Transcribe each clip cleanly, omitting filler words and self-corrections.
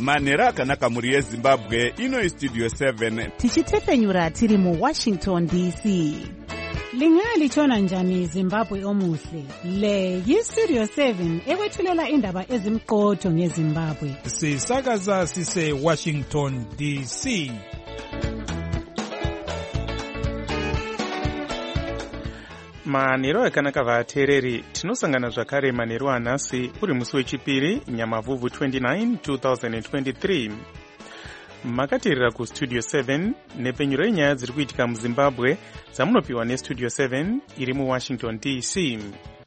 manhero akanaka mhuri yezimbabwe. Ino Studio 7 tichitepfenyura tiri muWashington DC. Lingalitshona njani Zimbabwe omuhle? Le yiStudio 7 ekwethulela indaba ezimqotho ngeZimbabwe. Sisakaza sise Washington DC. Manhero akanaka vateereri, tinosangana zvakare manhero anhasi uri musi wechipiri Nyamavhuvhu 29 2023. Makateerera kuStudio 7 nepfenyuro yenyaya dziri kuitika muZimbabwe dzamunopiwa neStudio 7 iri muWashington DC.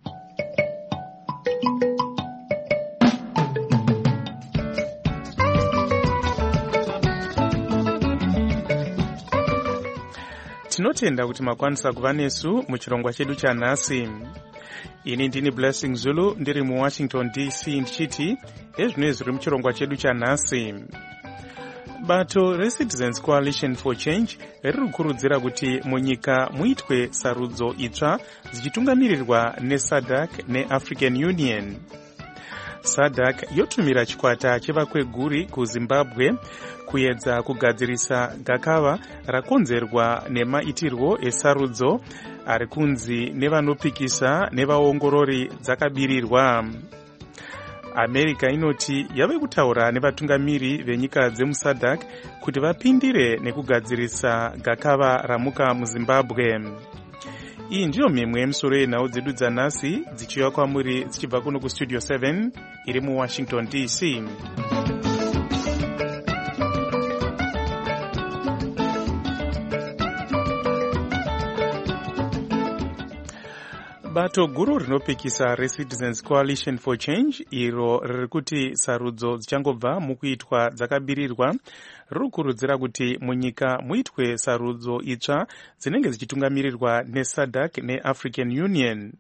Tinotenda kuti makwanisa kuva nesu muchirongwa chedu chanhasi. Ini ndini Blessing Zulu ndiri muWashington DC ndichiti ezvinoi zviri muchirongwa chedu chanhasi. Bato reCitizens Coalition for Change riri kukurudzira kuti munyika muitwe sarudzo itsva dzichitungamirirwa neSADC neAfrican Union. SADC yotumira chikwata chevakweguri kuZimbabwe kuedza kugadzirisa gakava rakonzerwa nemaitirwo esarudzo ari kunzi nevanopikisa nevaongorori dzakabirirwa. America inoti yave kutaura nevatungamiri venyika dzemuSADC kuti vapindire nekugadzirisa gakava ramuka muZimbabwe. Iyi ndiyo mimwe yemisoro yenhau dzedu dzanhasi dzichiuya kwamuri dzichibva kuno kuStudio 7 iri muWashington DC. Bato guru rinopikisa reCitizens Coalition for Change iro riri kuti sarudzo dzichangobva mukuitwa dzakabirirwa riri kukurudzira kuti munyika muitwe sarudzo itsva dzinenge dzichitungamirirwa neSADC neAfrican Union.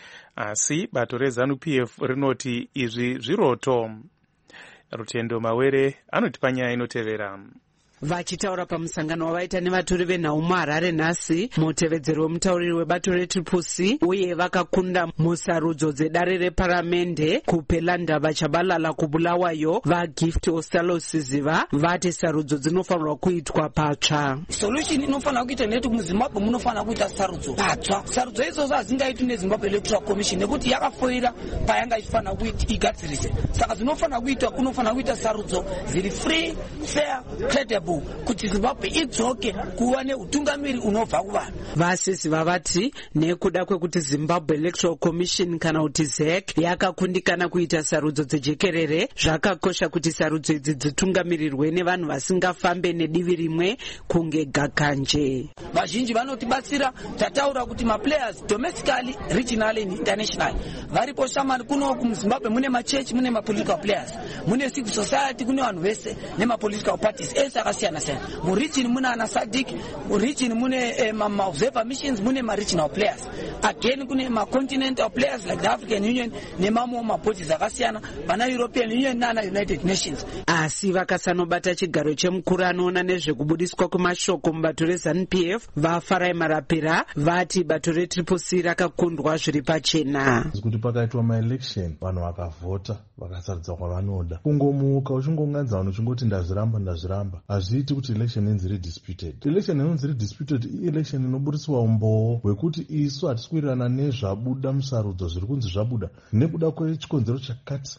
Asi bato reZANU-PF rinoti izvi zviroto. Rutendo Mawere anotipa nyaya inotevera. Vachitaura pamusangano wavaita nevatori venhau muHarare nhasi, mutevedzero wemutauriri webato reTriple-C uye vakakunda musarudzo dzedare reparamende kuPelandaba Chabalala kuBulawayo, vaGift Ostalosiziva vati sarudzo dzinofanirwa kuitwa patsva. Solution inofanira kuita neti muZimbabwe munofanira kuita sarudzo patsva. Sarudzo idzodzo hazingaitwi neZimbabwe Electoral Commission nekuti yakafoira payanga ichifanira kuti igadzirise. Saka dzinofanira kuitwa, kunofanira kuita sarudzo dziri free, fair, credible kuti Zimbabwe idzoke kuva neutungamiri unobva kuvanhu. Vasisi vavati nekuda kwekuti Zimbabwe Electoral Commission kana kuti ZEC yakakundikana kuita sarudzo dzejekerere, zvakakosha kuti sarudzo idzi dzitungamirirwe nevanhu vasingafambe nedivi rimwe kunge gakanje. Vazhinji vanotibatsira, tataura kuti maplayers domestically, regionally and international varipo shamani kuno kuZimbabwe. Mune machechi, mune mapolitical players, mune civil society, kune vanhu vese nemapolitical parties ese akasiyana siyana. Muregion mune ana SADC, muregion mune observer missions, mune regional players. Again kune continental players like the African Union nemamwe mabodies akasiyana, vana European Union nana United Nations. Asi vakasanobata chigaro chemukuru anoona nezvekubudiswa kwemashoko mubato reZANU-PF vaFarai Marapira vati bato reTriple-C rakakundwa zviri pachena. Kuti pakaitwa maelection vanhu vakavhota vakasarudza kwavanoda. Kungomuka uchingonganza vanhu uchingoti ndazviramba hazviiti kuti election inzi redisputed. Election inonzi redisputed election inoburiswa umboo hwekuti isu hatisikwirana nezvabuda musarudzo zviri kunzi zvabuda nekuda kwechikonzero chakati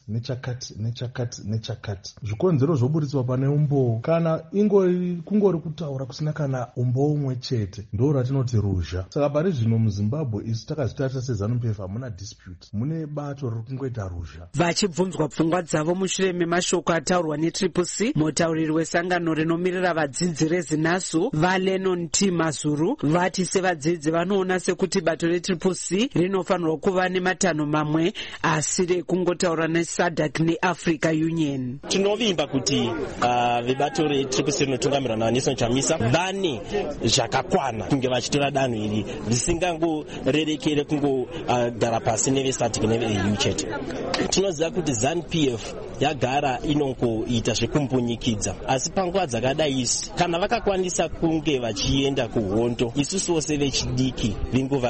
nechakati. Zvikonzero zvoburiswa pane umboo kana kungori kutaura kusina kana umboo umwe chete ndo ratinoti ruzha. Saka pari zvino muZimbabwe isu takazvitarisa seZANU-PF hamuna dispute, mune bato riri kungoita ruzha. Vachibvunzwa pfungwa dzavo mushure memashoko ataurwa neTriple-C, mutauriri wesangano rinomirira vadzidzi reZinasu vaLennon T Mazuru vati sevadzidzi vanoona sekuti bato reTriple-C rinofanirwa kuva nematanho mamwe asi rekungotaura neSADC neAfrica Union. Tinovimba kuti vebato reTriple-C rinotungamirwa naNelson Chamisa vane zvakakwana kunge vachitora danho iri risingangorerekere kungogara pasi neveSADC neveEU chete. Tinoziva kuti ZANU-PF yagara inongoita zvekumbonyikidza, asi panguva dzakadai isi kana vakakwanisa kunge vachienda kuhondo isusu vose vechidiki venguva ino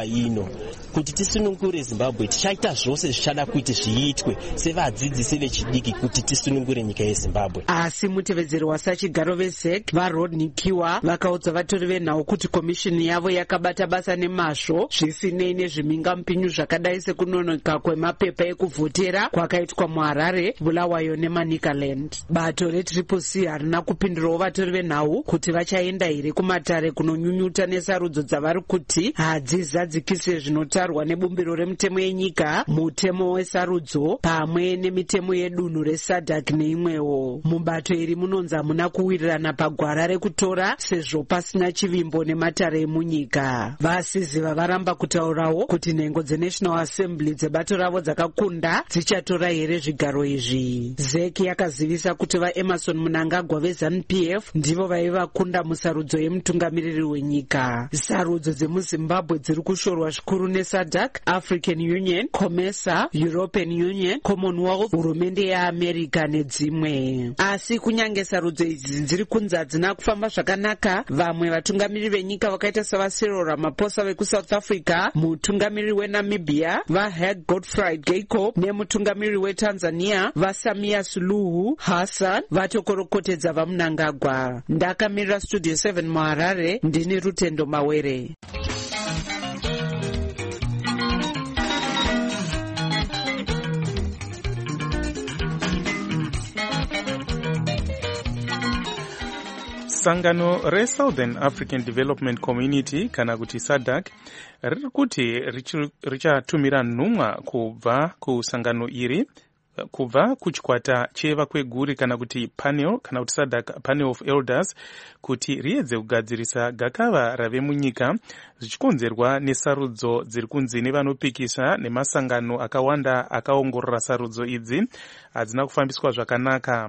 zvino kuti tisunungure Zimbabwe tichaita zvose zvichada kuti zviitwe sevadzidzisi vechidiki kuti tisunungure nyika yeZimbabwe. Asi mutevedzeri wasachigaro veZEC vaRodney Kiwa vakaudza vatori venhau kuti komishini yavo yakabata basa nemazvo zvisinei nezvimingamupinyu zvakadai sekunonoka kwemapepa ekuvhotera kwakaitwa muHarare, Bulawayo neManicaland. Bato reTriple-C harina kupindurawo vatori venhau kuti vachaenda here kumatare kunonyunyuta nesarudzo dzavari kuti hadzizadzikise zvinotarwa nebumbiro remutemo yenyika, mutemo wesarudzo pamwe nemitemo yedunhu reSADC neimwewo. Mubato iri munonzi hamuna kuwirirana pagwara rekutora sezvo pasina chivimbo nematare emunyika. Vasiziva varamba kutaurawo kuti nhengo dzeNational Assembly dzebato ravo dzakakunda dzichatora here zvigaro izvi. ZEC yakazivisa kuti vaEmerson Mnangagwa veZANU-PF ndivo vaivakunda musarudzo yemutungamiriri wenyika. Sarudzo dzemuZimbabwe dziri kushorwa zvikuru neSADC, African Union, COMESA, European Union, Commonwealth, hurumende yeAmerica nedzimwe. Asi kunyange sarudzo idzi dziri kunzi hadzina kufamba zvakanaka, vamwe vatungamiriri venyika vakaita savaCyril Ramaphosa vekuSouth Africa, mutungamiriri weNamibia vaHage Gotfried Geingob nemutungamiriri weTanzania vaSamia Suluhu Hassan vatokorokotedza vaMnangagwa. Ndakamirira Studio 7 muHarare, ndini Rutendo Mawere. Sangano reSouthern African Development Community kana kuti SADC riri kuti richatumira nhumwa kubva kusangano iri kubva kuchikwata chevakweguri kana kuti panel kana kuti SADC Panel of Elders kuti riedze kugadzirisa gakava rave munyika zvichikonzerwa nesarudzo dziri kunzi nevanopikisa nemasangano akawanda akaongorora sarudzo idzi hadzina kufambiswa zvakanaka.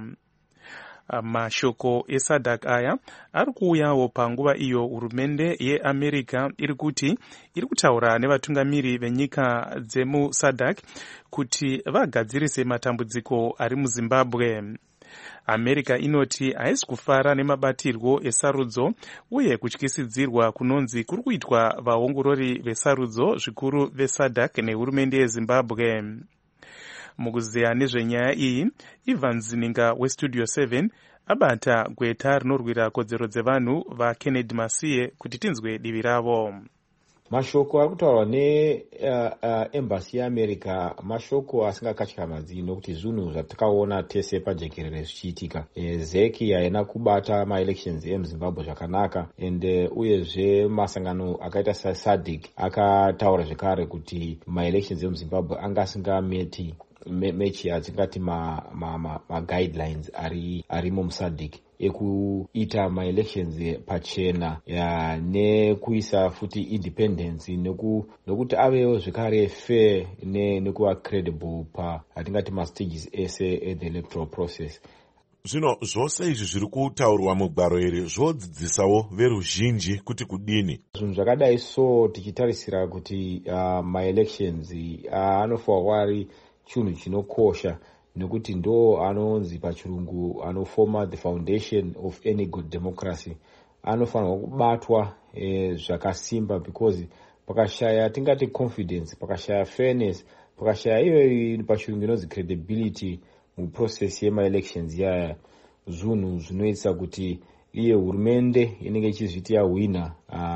Mashoko eSADC aya ari kuuyawo panguva iyo hurumende yeAmerica iri kutaura nevatungamiri venyika dzemuSADC kuti vagadzirise matambudziko ari muZimbabwe. America inoti haisi kufara nemabatirwo esarudzo uye kutyisidzirwa kunonzi kuri kuitwa vaongorori vesarudzo zvikuru veSADC nehurumende yeZimbabwe. Mukuzeya nezvenyaya iyi, Ivan Zininga weStudio 7 abata gweta rinorwira kodzero dzevanhu vaKennedy Masiye kuti tinzwe divi ravo. Mashoko ari kutaurwa neembassy yeAmerica mashoko asingakatyamadzi nokuti zvinhu zvatakaona tese pajekerere zvichiitika. ZEC haina kubata maelections emuZimbabwe zvakanaka uyezve masangano akaita saSADC akataura zvekare kuti maelections emuZimbabwe anga asingameti mechi atingati guidelines arimo muSADC ekuita maelections pachena nekuisa futi independence nokuti avewo zvekare fair nekuva credible atingati mastages ese the electoral process. Zvino zvose izvi zviri kutaurwa mugwaro iri zvodzidzisawo veruzhinji kuti kudini. Zvinhu zvakadai so tichitarisira kuti maelections anofanirwa ari chinhu chinokosha nekuti ndo anonzi pachirungu anofoma the foundation of any good democracy. Anofanirwa kubatwa zvakasimba because pakashaya tingati confidence, pakashaya fairness, pakashaya iyo pachirungu inonzi credibility muprocess yemaelections yaya, zvinhu zvinoitisa kuti iye hurumende inenge ichizviti yawina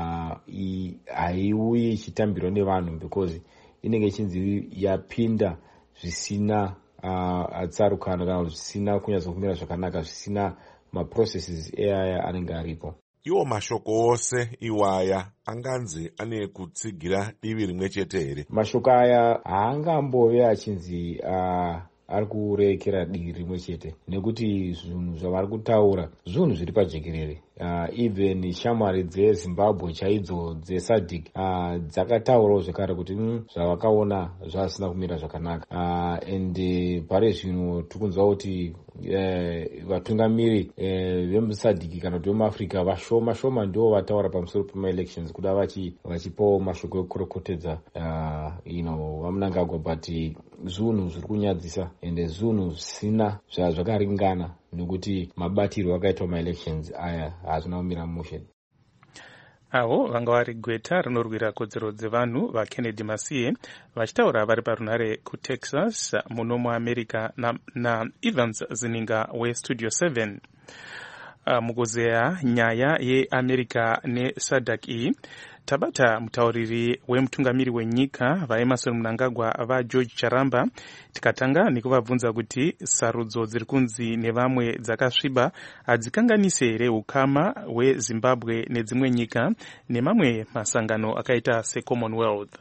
haiuyi ichitambirwa nevanhu because inenge ichinzi yapinda zvisina tsarukano kana zvisina kunyatsokumira zvakanaka, zvisina maprocesses eaya anenge aripo. Iwo mashoko ose iwaya anganzi ane kutsigira divi rimwe chete here? Mashoko aya haangambove achinzi ari kurekera divi rimwe chete nekuti zvinhu zvavari kutaura zvinhu zviri pajekerere. Even shamwari dzeZimbabwe chaidzo dzeSADC dzakataurawo zvekare kuti zvavakaona zvasina kumira zvakanaka. Pare zvino tikunzwa kuti vatungamiri vemuSADC kana kuti vemuAfrica vashoma ndivo vataura pamusoro pemaelections kuda vachipawo mashoko ekukorokotedza vaMnangagwa, but zvinhu zviri kunyadzisa zvinhu zvisina zvakaringana nekuti mabatirwo akaitwa maelections aya hazvina kumira mushe. avo vanga vari gweta rinorwira kodzero dzevanhu vaKennedy Masiye vachitaura vari parunare kuTexas muno muAmerica naEvans Zininga weStudio 7. Mukuzeya nyaya yeAmerica neSADC iyi tabata mutauriri wemutungamiri wenyika vaEmmerson Mnangagwa vaGeorge Charamba tikatanga nekuvabvunza kuti sarudzo dziri kunzi nevamwe dzakasviba hadzikanganise here ukama hweZimbabwe nedzimwe nyika nemamwe masangano akaita seCommonwealth.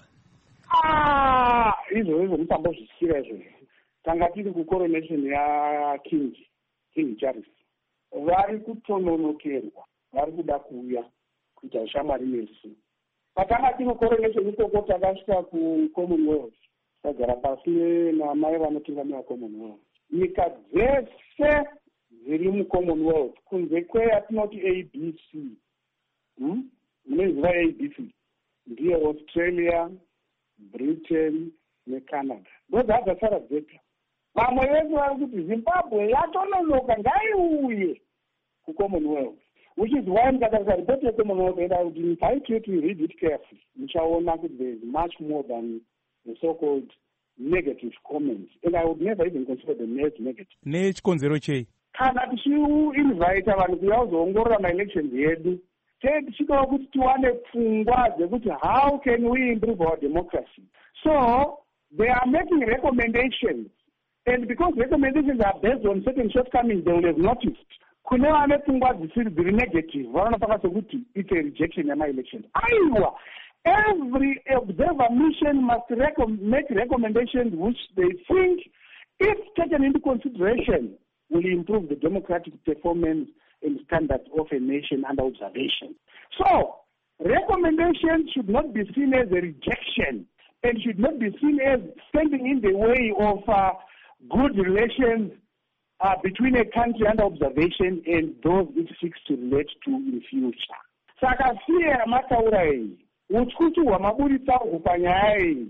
Izvo mutambo zvisikira izvo. Tanga tiri kucoronation yaKing Charles. Vari kutononokerwa, vari kuda kuuya kuita ushamwari nesu. Patanga tiri kucoronation ikoko takasvika kuCommonwealth. Tagara pasi namai vanotungamira Commonwealth. Nyika dzese dziri muCommonwealth kunze kweyatinoti ABC. Munoziva ABC ndiye Australia, Britain neCanada. Ndozadzasara dzega. Vamwe vese vari kuti Zimbabwe yatononoka ngaiuye kuCommonwealth, which is why mukatarise report yeCommonwealth enda kuti invite you to read it carefully. Muchaona kuti there is much more than the so-called negative comments, and I would never even consider them as negative. Nechikonzero chei? Kana tichiinvite vanhu kuuya kuzoongorora ma-elections edu, tichidawo kuti tiwane pfungwa dzekuti how can we improve our democracy. So they are making recommendations, and because recommendations are based on certain shortcomings they will have noticed. Kune vane pfungwa dziri negative vanonafaka sekuti it's a rejection yama-elections. Aiwa, every observer mission must make recommendations which they think, if taken into consideration, will improve the democratic performance and standards of a nation under observation. So, recommendations should not be seen as a rejection and should not be seen as standing in the way of good relations between a country under observation and those it seeks to relate to in future. Saka siye yamataura iyi, utkutu hwamaburitsa panyaya iyi,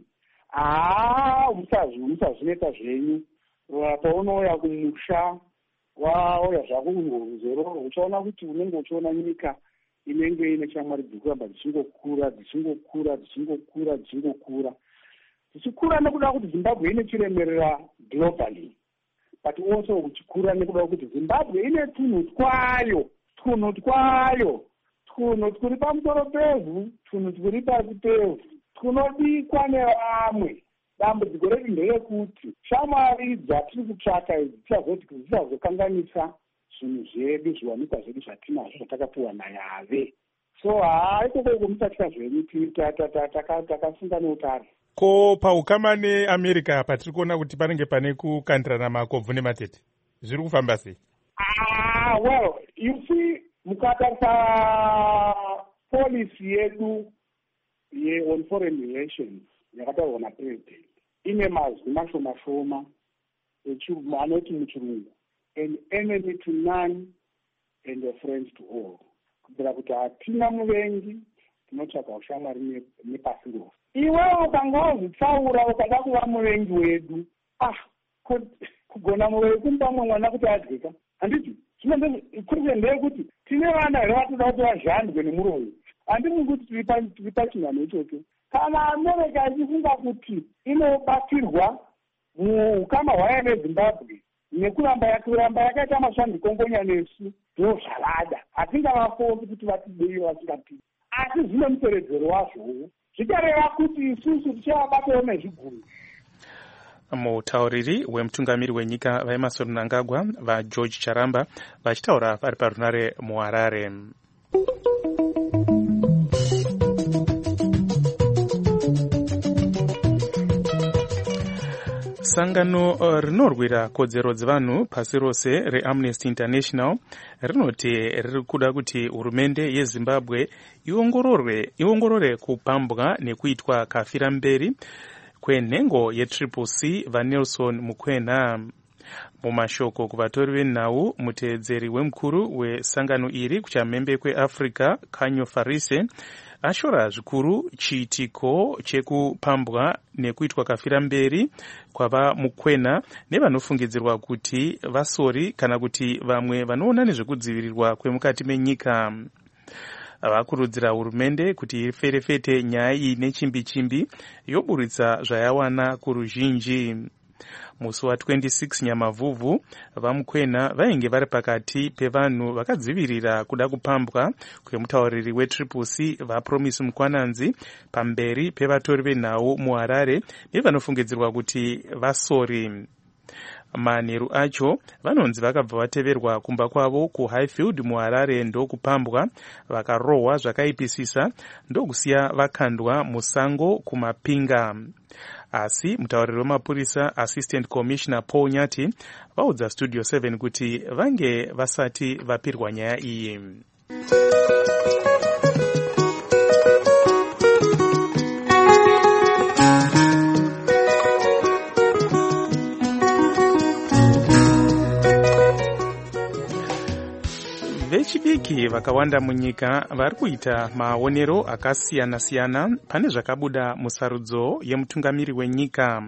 musazvineta zvenyu. Paunouya kumusha, wauya zvako kuzororo, uchaona kuti unenge uchiona nyika inenge ine shamwari dzikuramba dzichingokura dzichikura nekuda kuti Zimbabwe ine chiremerera globally, but also kuchikura nekuda kuti Zimbabwe ine tunhu twayo turi pamusoro pevhu, tunhu turi pasi pevhu, tunodikwa nevamwe. Dambudziko redu nderekuti shamwari dzatiri kutsvaka idzi dzichazokanganisa zvinhu zvedu, zviwanikwa zvedu zvatinazvo zvatakapiwa naYave. So ikoko musatya zvenyu, takasunga neutare. Ko paukama neAmerica patiri kuona kuti panenge pane kukandirana makobvu nematete, zviri kufamba sei? Well, you see, mukatarisa policy yedu on foreign relations yakataurwa napresident ine mazwi mashoma anoti muchirungu an enemy to none and a friend to all, kubvira kuti hatina muvengi, tinotsvaga ushamwari nepasi rose. Iwewe ukanga wazvitsaura ukada kuva muvengi wedu, kugona muvevi kumupa mumwe mwana kuti adyika, handiti kuri ndeyekuti tine vana here vatoda kuti vazhandwe nemuroyi. Handiti kuti tiri pachinhano ichocho. Kana America ichifunga kuti inobatirwa muukama hwayo neZimbabwe nekuramba yakaita masvandikongonya nesu, ndo zvavada. Hatingavafombi kuti vatidei vasikapii, asi zvine muteredzero wazvowo. Zvitareva kuti isusu tichavabatawo nezviguru. Mutauriri wemutungamiri wenyika vaEmmerson Mnangagwa vaGeorge Charamba vachitaura vari parunare muHarare. Sangano rinorwira kodzero dzevanhu pasi rose reAmnesty International rinoti riri kuda kuti hurumende yeZimbabwe iongorore kupambwa nekuitwa kafira mberi kwenhengo yeCCC vaNelson Mukwena. Mumashoko kuvatori venhau, muteedzeri wemukuru wesangano iri kuchamhembe kweAfrica Khanyo Farise ashora zvikuru chiitiko chekupambwa nekuitwa kafira mberi kwava Mukwena nevanofungidzirwa kuti vasori kana kuti vamwe vanoona nezvekudzivirirwa kwemukati menyika. vakurudzira hurumende kuti iferefete nyaya iyi nechimbi-chimbi yoburitsa zvayawana kuruzhinji. Musi wa26 Nyamavhuvhu, vamukwena vainge vari pakati pevanhu vakadzivirira kuda kupambwa kwemutauriri weTriple-C vaPromise Mukwananzi pamberi pevatori venhau muHarare nevanofungidzirwa kuti vasori. Manheru acho vanonzi vakabva vateverwa kumba kwavo kuHighfield muHarare ndokupambwa, vakarohwa zvakaipisisa ndokusiya vakandwa musango kuMapinga. Asi mutauriri wemapurisa Assistant Commissioner Paul Nyati vaudza Studio 7 kuti vange vasati vapirwa nyaya iyi. Vechidiki vakawanda munyika vari kuita maonero akasiyana-siyana pane zvakabuda musarudzo yemutungamiri wenyika.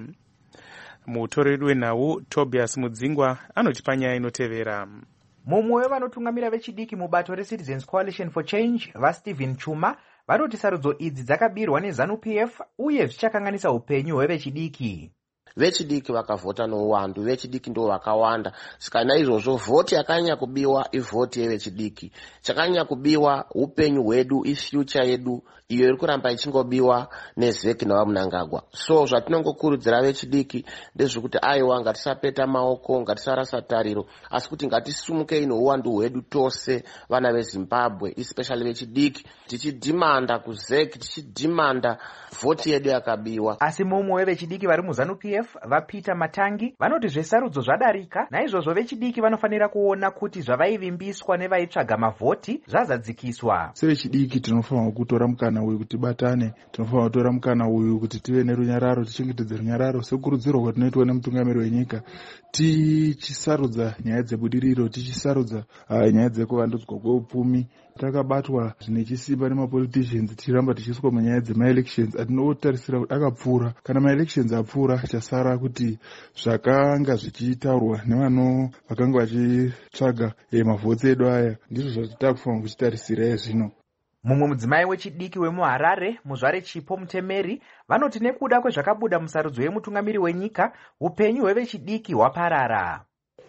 Mutoreri wenhau Tobias Mudzingwa anotipa nyaya inotevera. Mumwe wevanotungamira vechidiki mubato reCitizens Coalition for Change vaStephen Chuma vanoti sarudzo idzi dzakabirwa neZANU-PF uye zvichakanganisa upenyu hwevechidiki. Vechidiki vakavhota nouwandu, vechidiki ndo vakawanda. Saka naizvozvo vhoti yakanyanya kubiwa ivhoti yevechidiki. Chakanyanya kubiwa upenyu hwedu, ifuture yedu, iyo iri kuramba ichingobiwa neZeki navaMnangagwa. So zvatinongokurudzira vechidiki ndezvekuti aiwa ngatisapeta maoko, ngatisarasa tariro, asi kuti ngatisumukei nouwandu hwedu tose vana veZimbabwe, especially vechidiki, tichidhimanda kuZeki, tichidhimanda vhoti yedu yakabiwa. Asi mumwe wevechidiki vari muZANU-PF vaPeter Matangi vanoti zvesarudzo zvadarika, naizvozvo vechidiki vanofanira kuona kuti zvavaivimbiswa nevaitsvaga mavhoti zvazadzikiswa. Sevechidiki tinofanira kutora mukana uyu kuti batane, tinofanira kutora mukana uyu kuti tive nerunyararo, tichengetedze runyararo sekurudzirwa kwatinoitwa nemutungamiri wenyika, tichisarudza nyaya dzebudiriro, tichisarudza nyaya dzekuvandudzwa kweupfumi. Takabatwa nechisimba nemapoliticians tichiramba tichiswa munyaya dzemaelections atinotarisira kuti akapfuura. Kana maelections apfuura chasara kuti zvakanga zvichitaurwa nevano vakanga vachitsvaga mavhotsi edu aya ndizvo zvatitakufanira kuchitarisira zvino. Mumwe mudzimai wechidiki wemuHarare Muzvare Chipo Mutemeri vanoti nekuda kwezvakabuda musarudzo yemutungamiri wenyika upenyu hwevechidiki hwaparara.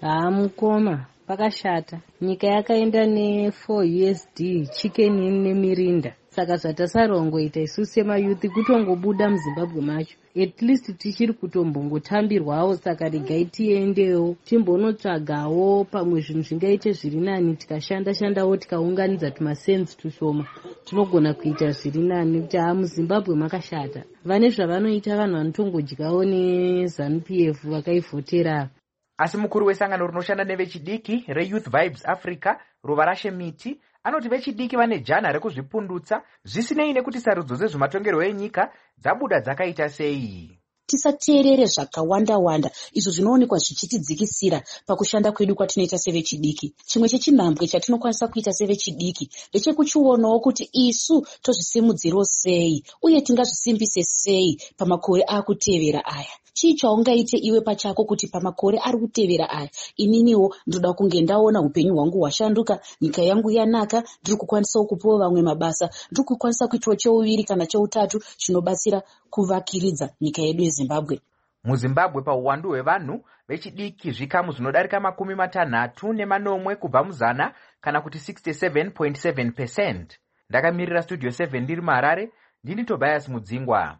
Mukoma pakashata, nyika yakaenda ne4 USD chicken nemirinda, saka zvatasarongoita isusu semayuthi kutongobuda muZimbabwe macho, at least tichiri kutombongotambirwawo. Saka regai tiendewo timbonotsvagawo pamwe zvinhu zvingaite zviri nani, tikashanda-shandawo tikaunganidza tumasensi tushoma tinogona kuita zviri nani. Kuti muZimbabwe makashata, vane zvavanoita vanhu vanotongodyawo neZANU-PF vakaivhotera. Asi mukuru wesangano rinoshanda nevechidiki reYouth Vibes Africa Ruvarashe Miti anoti vechidiki vane jana rekuzvipundutsa zvisinei nekuti sarudzo dzezvematongerwo enyika dzabuda dzakaita sei. Tisateerere zvakawanda-wanda izvo zvinoonekwa zvichitidzikisira pakushanda kwedu kwatinoita sevechidiki. Chimwe chechinhambwe chatinokwanisa kuita sevechidiki ndechekuchionawo kuti isu tozvisimudziro sei uye tingazvisimbise sei pamakore akutevera aya. Chii chaungaite iwe pachako kuti pamakore ari kutevera aya ininiwo ndoda kunge ndaona upenyu hwangu hwashanduka, nyika yangu yanaka, ndiri kukwanisawo kupawo vamwe mabasa, ndiri kukwanisa kuitawo cheuviri kana cheutatu chinobatsira kuvakiridza nyika yedu yeZimbabwe. MuZimbabwe pauwandu hwevanhu vechidiki zvikamu zvinodarika 60 kubva muzana kana kuti 67.7%. Ndakamirira Studio 7 ndiri muHarare, ndini Tobias Mudzingwa.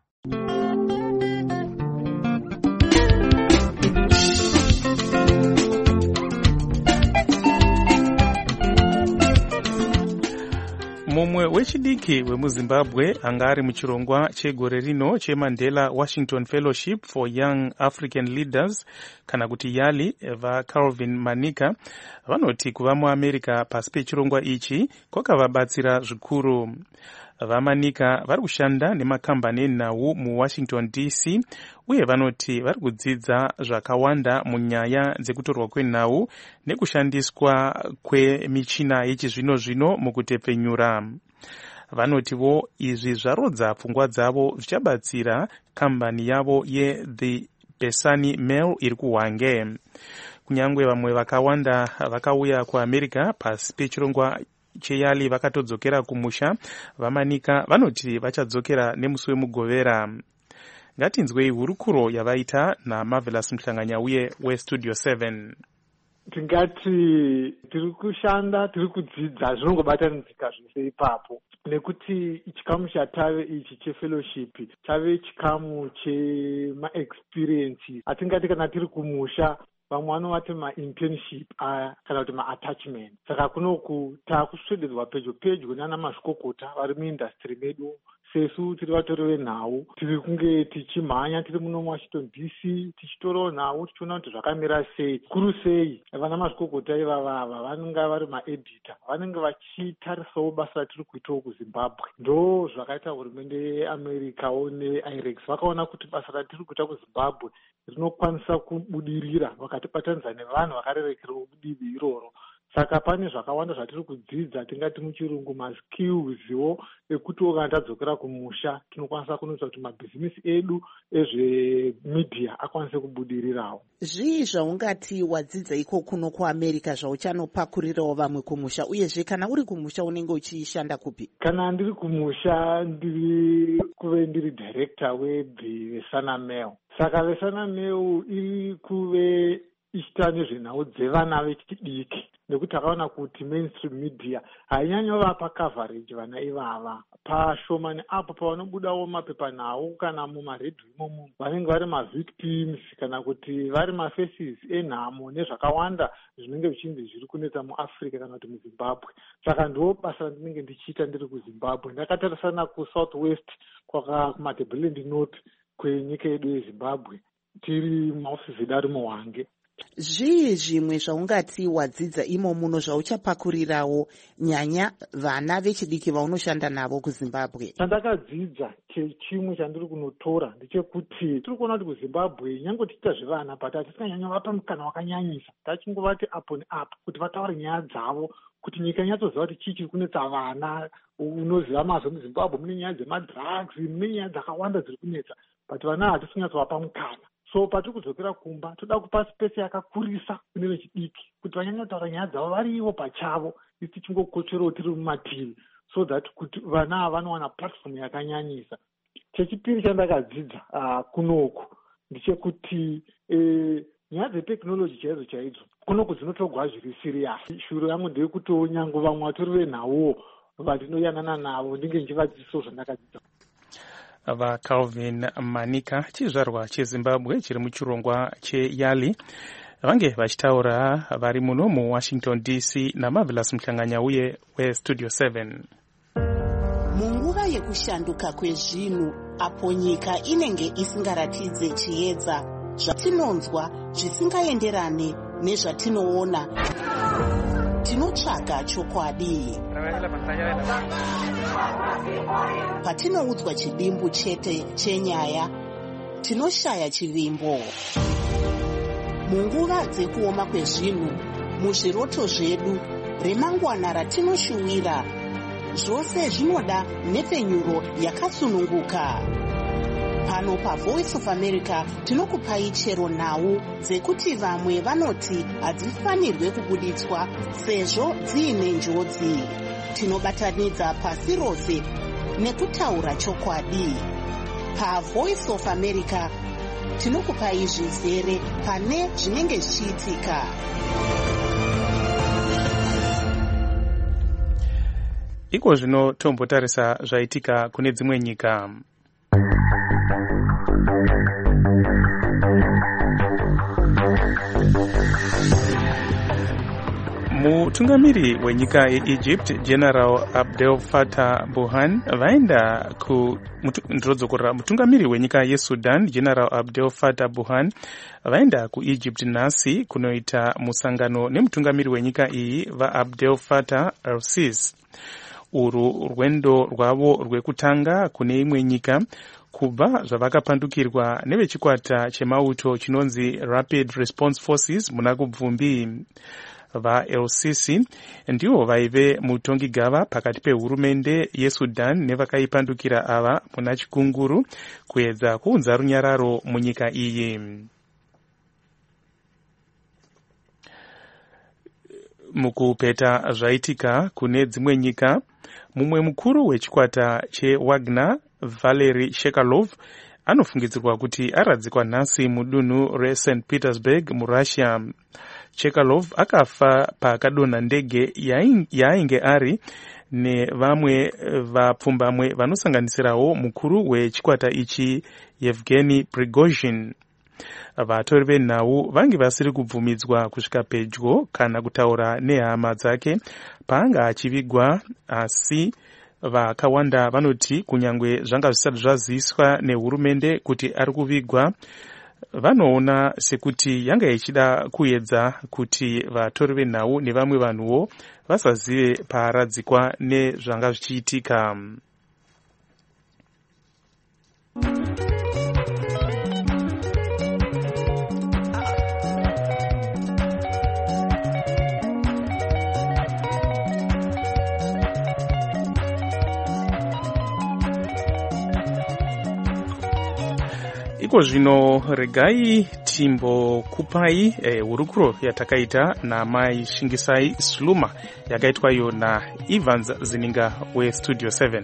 Mumwe wechidiki wemuZimbabwe anga ari muchirongwa chegore rino cheMandela Washington Fellowship for Young African Leaders kana kuti YALI vaCalvin Manika vanoti kuva muAmerica pasi pechirongwa ichi kwakavabatsira zvikuru. VaManika vari kushanda nemakambani enhau muWashington DC uye vanoti vari kudzidza zvakawanda munyaya dzekutorwa kwenhau nekushandiswa kwemichina yechizvino-zvino mukutepfenyura. Vanotiwo izvi zvarodza pfungwa dzavo zvichabatsira kambani yavo yeThe Besani Mill iri kuHwange. Kunyangwe vamwe vakawanda vakauya kuAmerica pasi pechirongwa cheyali vakatodzokera kumusha. Vamanika vanoti vachadzokera nemusi wemugovera. Ngatinzwei hurukuro yavaita naMarvelous Mhlanganyauye weStudio 7. Tingati tiri kushanda, tiri kudzidza, zvinongobatanidzika zvese ipapo, nekuti chikamu chatave ichi chefellowship chave chikamu chemaexperiences atingati kana tiri kumusha vamwe vanovati mainternship aya kana kuti maattachment. Saka kunoku taakuswededzwa pedyo pedyo nana mazvikokota vari muindastry medu. Sesu tiri vatori venhau tiri kunge tichimhanya tiri muno muWashington DC tichitorawo nhau tichiona kuti zvakamira sei. Kuru sei vana mazvikokota ivava vanenge vari maedita vanenge vachitarisawo basa ratiri kuitawo kuZimbabwe. Ndo zvakaita hurumende yeAmericawo neIREX vakaona kuti basa ratiri kuita kuZimbabwe rinokwanisa kubudirira vakatibatanidza nevanhu vakarerekerawo kudivi iroro. Saka pane zvakawanda zvatiri kudzidza tingati muchirungu maskillswo ekutiwo kana tadzokera kumusha tinokwanisa kunoita kuti mabhizinesi edu ezvemedia akwanise kubudirirawo. Zvii zvaungati wadzidza iko kuno kuAmerica zvauchanopakurirawo vamwe kumusha, uyezve kana uri kumusha unenge uchishanda kupi? Kana ndiri kumusha ndiri kuve ndiri director weSanamel. Saka veSanamel iri kuve ichita nezvenhau dzevana vechidiki, nekuti akaona kuti mainstream media hainyanya vapa coverage vana ivava. Pashomani apo pavanobudawo mapepanhau kana mumaredhiyo imomo vanenge vari mavictims kana kuti vari mafaces enhamo nezvakawanda zvinenge zvichinzi zviri kunetsa muAfrica kana kuti muZimbabwe. Saka ndo basa randinenge ndichiita ndiri kuZimbabwe. Ndakatarisana kuSouth West kumaTebeleland North kwenyika yedu yeZimbabwe tiri maofisi edu ari muHwange. Zvii zvimwe zvaungati wadzidza imo muno zvauchapakurirawo nyanya vana vechidiki vaunoshanda navo kuZimbabwe? Chandakadzidza chimwe chandiri kunotora ndechekuti tiri kuona kuti kuZimbabwe nyange tichiita zvevana but hatisinganyanya vapa mukana wakanyanyisa. Tachingovati apo neapo kuti vataure nyaya dzavo kuti nyika inyatsoziva kuti chii chiri kunetsa vana. Unoziva mazvo muZimbabwe mune nyaya dzemadrugs, mune nyaya dzakawanda dziri kunetsa but vana hatisinyatsovapa mukana. So patiri kudzokera kumba toda kupa spesi yakakurisa kune vechidiki kuti vanyanya kutaura nyaya dzavo varivo pachavo, isi tichingokotserawo tiri mumativi so that kuti vana ava vanowana platform yakanyanyisa. Chechipiri chandakadzidza kunoku ndechekuti nyaya dzeteknoloji chaidzo chaidzo kunoku dzinotogwa zviri serious. Shuro yangu ndeyekuti nyange vamwe vatori venhauwo vandinoyanana navo ndinge ndichivadzidzisawo zvandakadzidza. VaCalvin Manika chizvarwa cheZimbabwe chiri muchirongwa cheYali vange vachitaura vari muno muWashington DC naMarvelous Mhlanganyauye weStudio 7. Munguva yekushanduka kwezvinhu apo nyika inenge isingaratidze chiedza zvatinonzwa zvisingaenderane nezvatinoona, tinotsvaga chokwadi. Patinoudzwa chidimbu chete chenyaya, tinoshaya chivimbo. Munguva dzekuoma kwezvinhu, muzviroto zvedu, remangwana ratinoshuwira, zvose zvinoda nhepfenyuro yakasununguka. Pano paVoice of America tinokupai chero nhau dzekuti vamwe vanoti hadzifanirwe kubuditswa sezvo dziine njodzi. Tinobatanidza pasi rose nekutaura chokwadi. PaVoice of America tinokupai zvizere pane zvinenge zvichiitika. Iko zvino tombotarisa zvaitika kune dzimwe nyika. Mutungamiri wenyika yeEgypt General Abdel Fattah Burhan vaenda mutungamiri wenyika yeSudan General Abdel Fattah Burhan vaenda kuEgypt nhasi kunoita musangano nemutungamiri wenyika iyi vaAbdel Fattah al-Sisi. Uru rwendo rwavo rwekutanga kune imwe nyika kubva zvavakapandukirwa nevechikwata chemauto chinonzi Rapid Response Forces muna kubvumbi. VaLCC ndivo vaive mutongigava pakati pehurumende yeSudan nevakaipandukira ava muna chikunguru kuedza kuunza runyararo munyika iyi. mukupeta zvaitika kune dzimwe nyika, mumwe mukuru wechikwata chewagner Valery Shekalov anofungidzirwa kuti aradzikwa nhasi mudunhu reSt Petersburg muRussia. Shekalov akafa paakadonha ndege yaainge ari nevamwe vapfumbamwe vanosanganisirawo mukuru wechikwata ichi Yevgeny Prigozhin. Vatori venhau vange vasiri kubvumidzwa kusvika pedyo kana kutaura nehama dzake paanga achivigwa, asi vakawanda vanoti kunyange zvanga zvisati zvaziviswa nehurumende kuti ari kuvigwa, vanoona sekuti yanga ichida kuedza kuti vatori venhau nevamwe vanhuwo vasazive paaradzikwa nezvanga zvichiitika. Iko zvino regai timbokupai hurukuro yatakaita namai Shingisai Sluma yakaitwa iyo naEvans Zininga weStudio 7.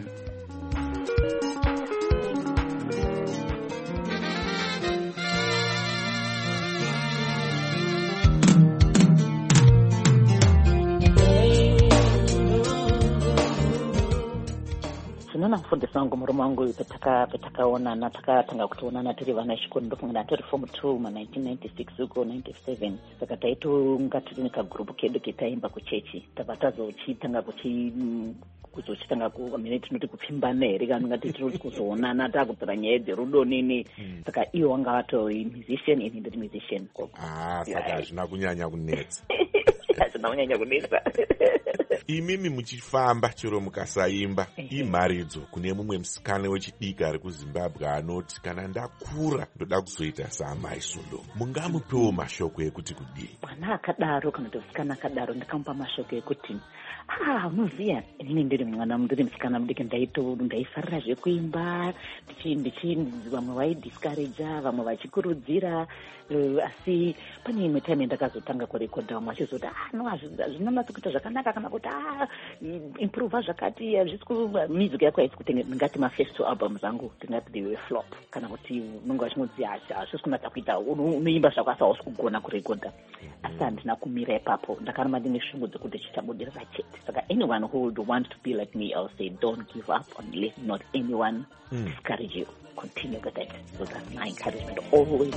Mufundisi wangu murume wangu petakaonana takatanga kutoonana tiri vana vechikoro ndofunga tori form 2 ma1996 uko 97. Saka taitonga tiri nekagurupu kedu ketaimba kuchechi tabva tazochitanga kuzochitanga kumene tinoti kupfimbana here kana ngati tinoti kuzoonana takudzira nyaya dzerudo nini. Saka iwo wanga vato musician ini ndiri musician. Saka hazvina kunyanya kunetsa. Hazvina kunyanya kunetsa. Imimi muchifamba chero mukasaimba imharidzo kune mumwe musikana wechidiki ari kuZimbabwe anoti kana ndakura ndoda kuzoita saamai Solo, mungamupewo mashoko ekuti kudii? Mwana akadaro kana kuti musikana akadaro ndikamupa mashoko ekuti unoziya inini ndiri musikana mudiki ndaifarira zvekuimba vamwe vaidiscouragea vamwe vachikurudzira, asi pane imwe time ndakazotanga kurekodha vamwe vachizoti hazvina matsi kuita zvakanaka kana kuti improva zvakati music yako haisi kuti ndingati ma-first 2 albums angu ndingati they were flop kana kuti unonge vachinodziya hazvisi kunatsa kuita unoimba zvako asi hausi kugona kurekodha, asi handina kumira ipapo. ndakaramba ndine shungu dzekuti chichabudirira chete. Saka anyone who would want to be like me, I'll say don't give up and let not anyone discourage you. Continue with it. So that's my encouragement always.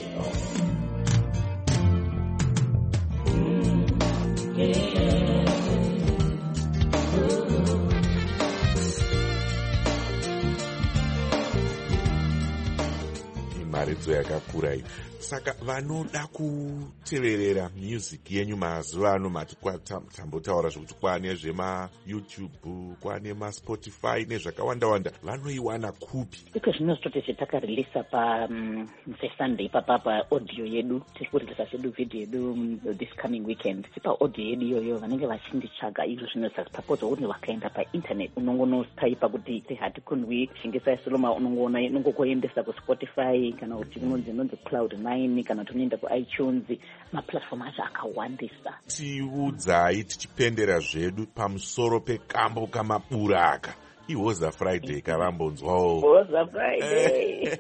Imharidzo yakakura iyo. Saka vanoda kuteverera music yenyu mazuva ano mati tambotaura zvokuti kwane zvema-YouTube, kwane ma-Spotify nezvakawanda-wanda, vanoiwana kupi? Iko zvino zvitoti zvetakarelisa paSunday papa audio yedu, tiri kurelisa sedu video yedu this coming weekend. Tipa audio yedu iyoyo vanenge vachinditsvaga izvo zvino sakupapoza kuti vakaenda painternet unongonotaipa kuti hatikunwi Shingisai Sluma, unongokoendesa kuSpotify kana kuti unonzi Cloud9 kana tunoenda kuiTunes, maplatform acho akawandisa. Tiudzai tichipendera zvedu pamusoro pekambo kamaburaka iHoza Friday kavambonzwawo. Hoza Friday.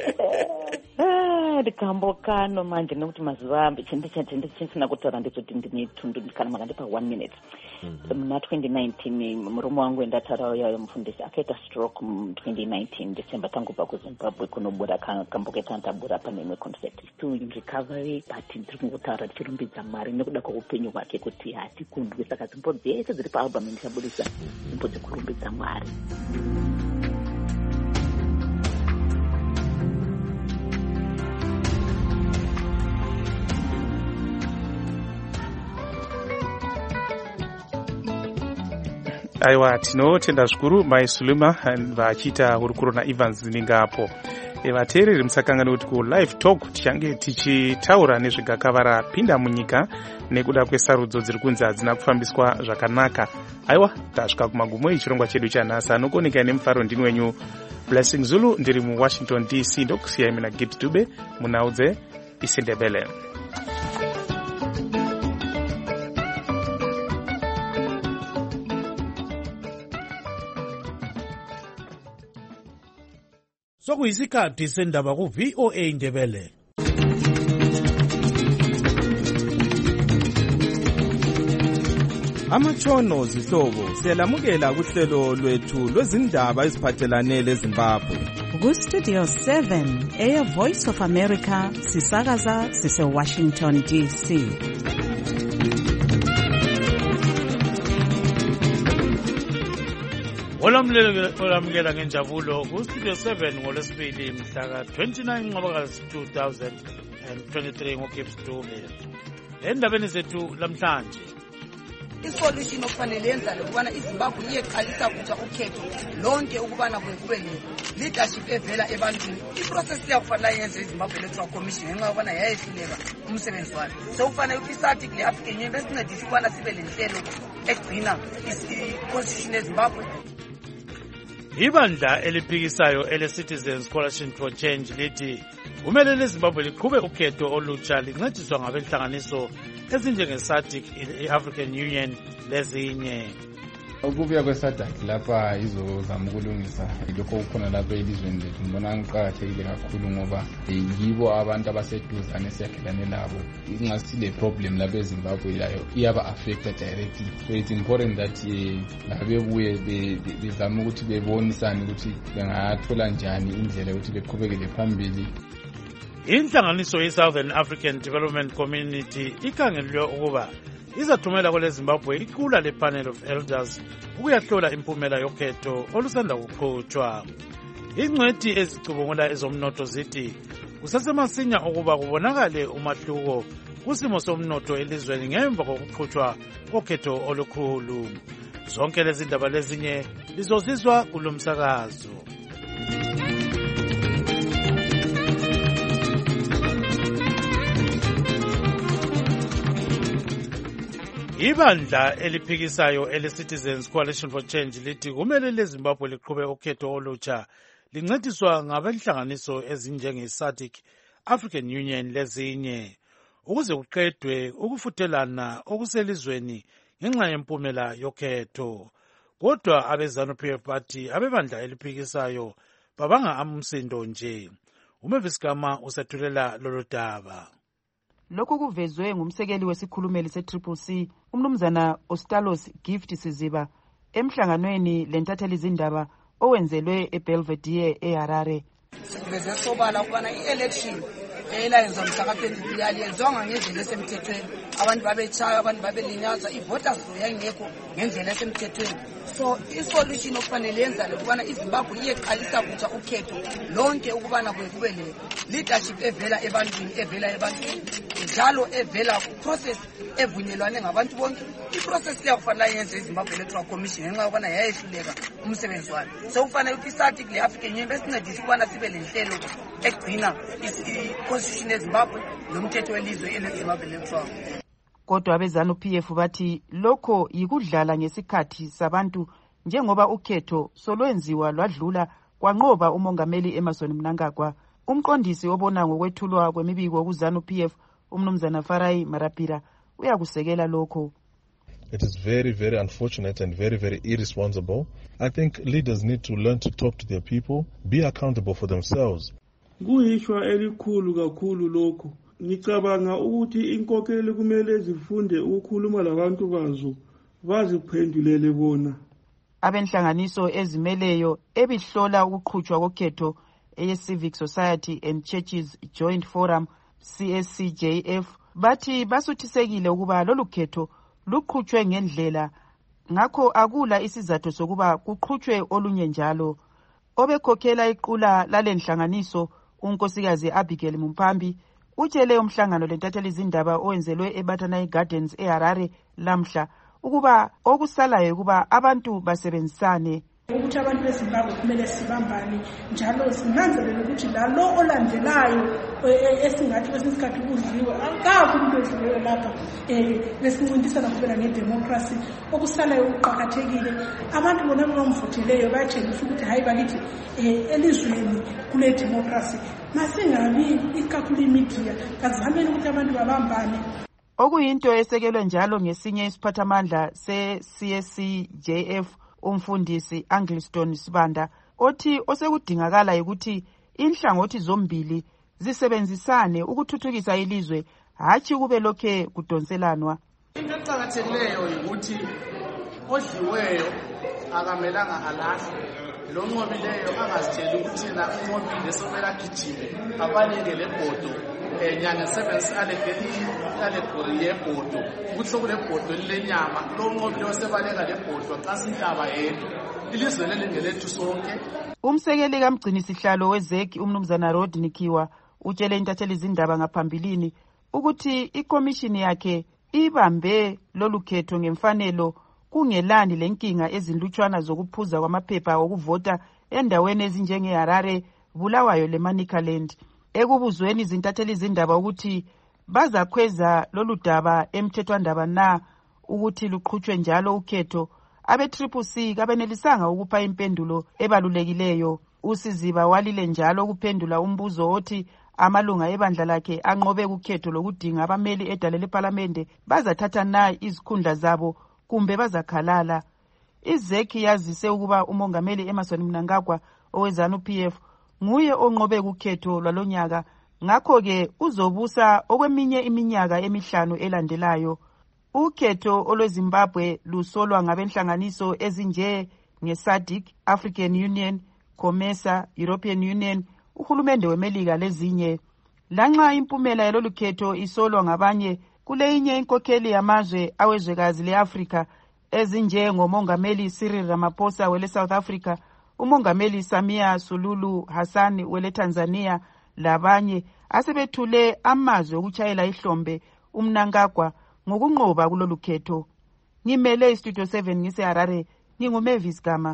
Ndikambo kano manje nekuti mazuva ambe chandisina kutaura ndechoti ndine tundu kana makandipa 1 minute. Muna 2019 murume wangu endataura yayo mufundisi akaita stroke mu 2019 December tangobva kuZimbabwe kunobura kambo ketantabura pane imwe concert. Still in recovery, but ndiri kungotaura tichirumbidza Mwari nekuda kweupenyu hwake kuti hatikundwi. Saka dzimbo dzese dziri paalbum ndichabudisa dzimbo dzekurumbidza Mwari. Aiwa, tinotenda zvikuru mai Sluma vachiita hurukuro naEvans Zininga apo. Vateereri musakangani kuti kuLive Talk tichange tichitaura nezvegakava pinda munyika nekuda kwesarudzo dziri kunzi hadzina kufambiswa zvakanaka. Aiwa, tasvika kumagumo echirongwa chedu chanhasi. Anokoneka nemufaro ndini wenyu Blessing Zulu, ndiri muWashington DC. Ndokusiyai mina Gibbs Dube munaudze isiNdebele. Sokuyisikhathi sendaba ku VOA Ndebele. Amatshono zihlobo siyalamukela kuhlelo lwethu lwezindaba eziphathelane leZimbabwe. Ku-Studio 7 Air Voice of America sisakaza sise-Washington DC. Olamukela ngenjabulo ku-Studio 7 ngolwesibili mhla ka-29 Ncwabakazi 2023 ngoGibbs Dube. Endabeni zethu lamhlanje, isolution okufanele yenza lokubana iZimbabwe iyeqalisa kutsha ukhetho lonke ukubana kube leadership evela ebantwini. Iprocess yakufanele yenze iZimbabwe Electoral Commission ngenxa yokubana yayehluleka umsebenzi wayo. Sekufanele ukuthi le African Union besincedise ukubana sibe lenhlelo egcina i-constitution eZimbabwe. Ibandla eliphikisayo ele-Citizens Coalition for Change lithi kumele leZimbabwe liqhube ukhetho olutsha lincediswa ngabenhlanganiso ezinjenge-SADC, i-African Union lezinye. Ukubuya kwe-SADC lapha izozama ukulungisa lokho kukhona lapha elizweni lethu ngibona kuqakathekile kakhulu ngoba yibo abantu abaseduzane esiyakhelane labo. Ingasile problem lapha eZimbabwe yayo iyaba-affecta directly. So it's important that labebuye bezame ukuthi bebonisane ukuthi bengathola njani indlela yokuthi beqhubekele phambili. Inhlanganiso ye-Southern African Development Community ikhangelwe ukuba izathumela kwele Zimbabwe iqula le-panel of elders ukuyahlola impumela yokhetho olusanda kuqhutshwa. Ingcwethi ezicubungula ezomnotho zithi kusasemasinya ukuba kubonakale umahluko kusimo somnotho elizweni ngemva kokuqhutshwa kokhetho olukhulu. Zonke lezi ndaba lezinye lizozizwa kulo msakazo. Ibandla eliphikisayo ele-Citizens Coalition for Change lithi kumele leZimbabwe liqhube ukhetho olutsha lincediswa ngabenhlanganiso ezinjenge-SADC, African Union lezinye ukuze kuqedwe ukufuthelana okuselizweni ngenxa yempumela yokhetho. Kodwa abe-ZANU-PF bathi abebandla eliphikisayo babanga umsindo nje. uMavis Gama usethulela lolu daba. Lokhu kuvezwe ngumsekeli wesikhulumeli se-CCC umnumzana Ostalos Gift Siziba emhlanganweni lentatheli izindaba owenzelwe eBelvedere eHarare. Siveze sobala ukubana i-election eyenza mhla ka-23 yaliyenzwanga ngendlela esemthethweni. Abantu babetshaya, abantu babelinyaza, i-voters yayingekho ngendlela esemthethweni. So isolution okufanele yenza lokubana iZimbabwe iyeqalisa kutsha ukhetho lonke ukubana kube le-leadership evela ebantwini njalo evela ku-process evunyelwane ngabantu bonke. I-process yakufanele yenze iZimbabwe Electoral Commission ngenxa yokubana yayehluleka umsebenzi wayo. So kufanele ukuthi i-SADC le-African Union besincedise ukubana sibe lenhlelo egcina i-constitution eZimbabwe nomthetho welizwe ele-Zimbabwe Electoral. Kodwa abe-ZANU-PF bathi lokho yikudlala ngesikhathi sabantu njengoba ukhetho solwenziwa lwadlula kwanqoba umongameli Emmerson Mnangagwa. Umqondisi obona ngokwethulwa kwemibiko ku-ZANU-PF umnumzana Farai Marapira uyakusekela lokho. It is very, very unfortunate and very, very irresponsible. I think leaders need to learn to talk to their people, be accountable for themselves. Kuyishwa elikhulu kakhulu lokho. Ngicabanga ukuthi inkokheli kumele zifunde ukukhuluma labantu bazo baziphendulele bona. Abenhlanganiso ezimeleyo ebihlola ukuqhutshwa kokhetho eye-Civic Society and Churches Joint Forum CSCJF bathi basuthisekile ukuba lolu khetho luqhutshwe ngendlela ngakho akula isizathu sokuba kuqhutshwe olunye njalo. Obekhokhela iqula lalenhlanganiso unkosikazi Abigail Mumpambi utshele umhlangano lentatheli izindaba owenzelwe eBatanai Gardens eHarare lamhla ukuba okusalayo ukuba abantu basebenzisane. Ukuthi abantu beZimbabwe kumele sibambane njalo sinanzelele ukuthi lalo olandelayo esingathi kwesinsikhathi kudliwe akakho umuntu odliweyo lapha besincindisana kubela ngedemocracy. Okusalayo kuqakathekile abantu bona abamvoteleyo bayatshengisa ukuthi hayi bakithi elizweni kule democracy masingabi ikakhulu imedia kazameni ukuthi abantu babambane. Okuyinto esekelwe njalo ngesinye isiphathamandla se-CSCJF umfundisi Angliston Sibanda othi osekudingakala ukuthi inhlangothi zombili zisebenzisane ukuthuthukisa ilizwe, hatshi kube lokhe kudonselanwa. Into eqakathekileyo ukuthi odliweyo akamelanga alahle, lo nqobileyo angazitsheli ukuthi na unqobile somele agijime abaleke lebhodo nyanga 7 alegori yebhodo ukuthi kulebhodo lilenyama, lo nqobileyo sebaleka lebhodo xa sintaba yedwa, ilizwe lelingelethu sonke. Umsekeli kamgcinisihlalo wezeki umnumzana Rodney Kiwa utshele intatheli izindaba ngaphambilini ukuthi ikomishini yakhe ibambe lolu khetho ngemfanelo kungelani lenkinga ezinlutshwana zokuphuza kwamaphepha okuvota endaweni ezinjengeHarare, Bulawayo leManicaland. Ekubuzweni izintatheli izindaba ukuthi bazakhweza lolu daba emthethwandaba na ukuthi luqhutshwe njalo ukhetho, abe-CCC kabenelisanga ukupha impendulo ebalulekileyo. uSiziba walile njalo ukuphendula umbuzo othi amalunga ebandla lakhe anqobe ukhetho lokudinga abameli edale leParlamente bazathatha na izikhundla zabo kumbe bazakhalala. Izeki yazise ukuba umongameli Emmerson Mnangagwa oweZANU-PF nguye onqobe ukhetho lwalonyaka, ngakho-ke uzobusa okweminye iminyaka emihlanu elandelayo. Ukhetho olweZimbabwe lusolwa ngabenhlanganiso ezinje ngeSADC, African Union, COMESA, European Union, uhulumende weMelika lezinye. Lanxa impumela yalolu khetho isolwa ngabanye kuleyinye inkokheli yamazwe awezwekazi leAfrika ezinje ngomongameli Cyril Ramaphosa wele South Africa, umongameli Samia Suluhu Hassan wele Tanzania labanye asebethule amazwi okutshayela ihlombe uMnangagwa ngokunqoba kulolu khetho. Ngimele iStudio 7 ngiseHarare, nginguMavis Gama.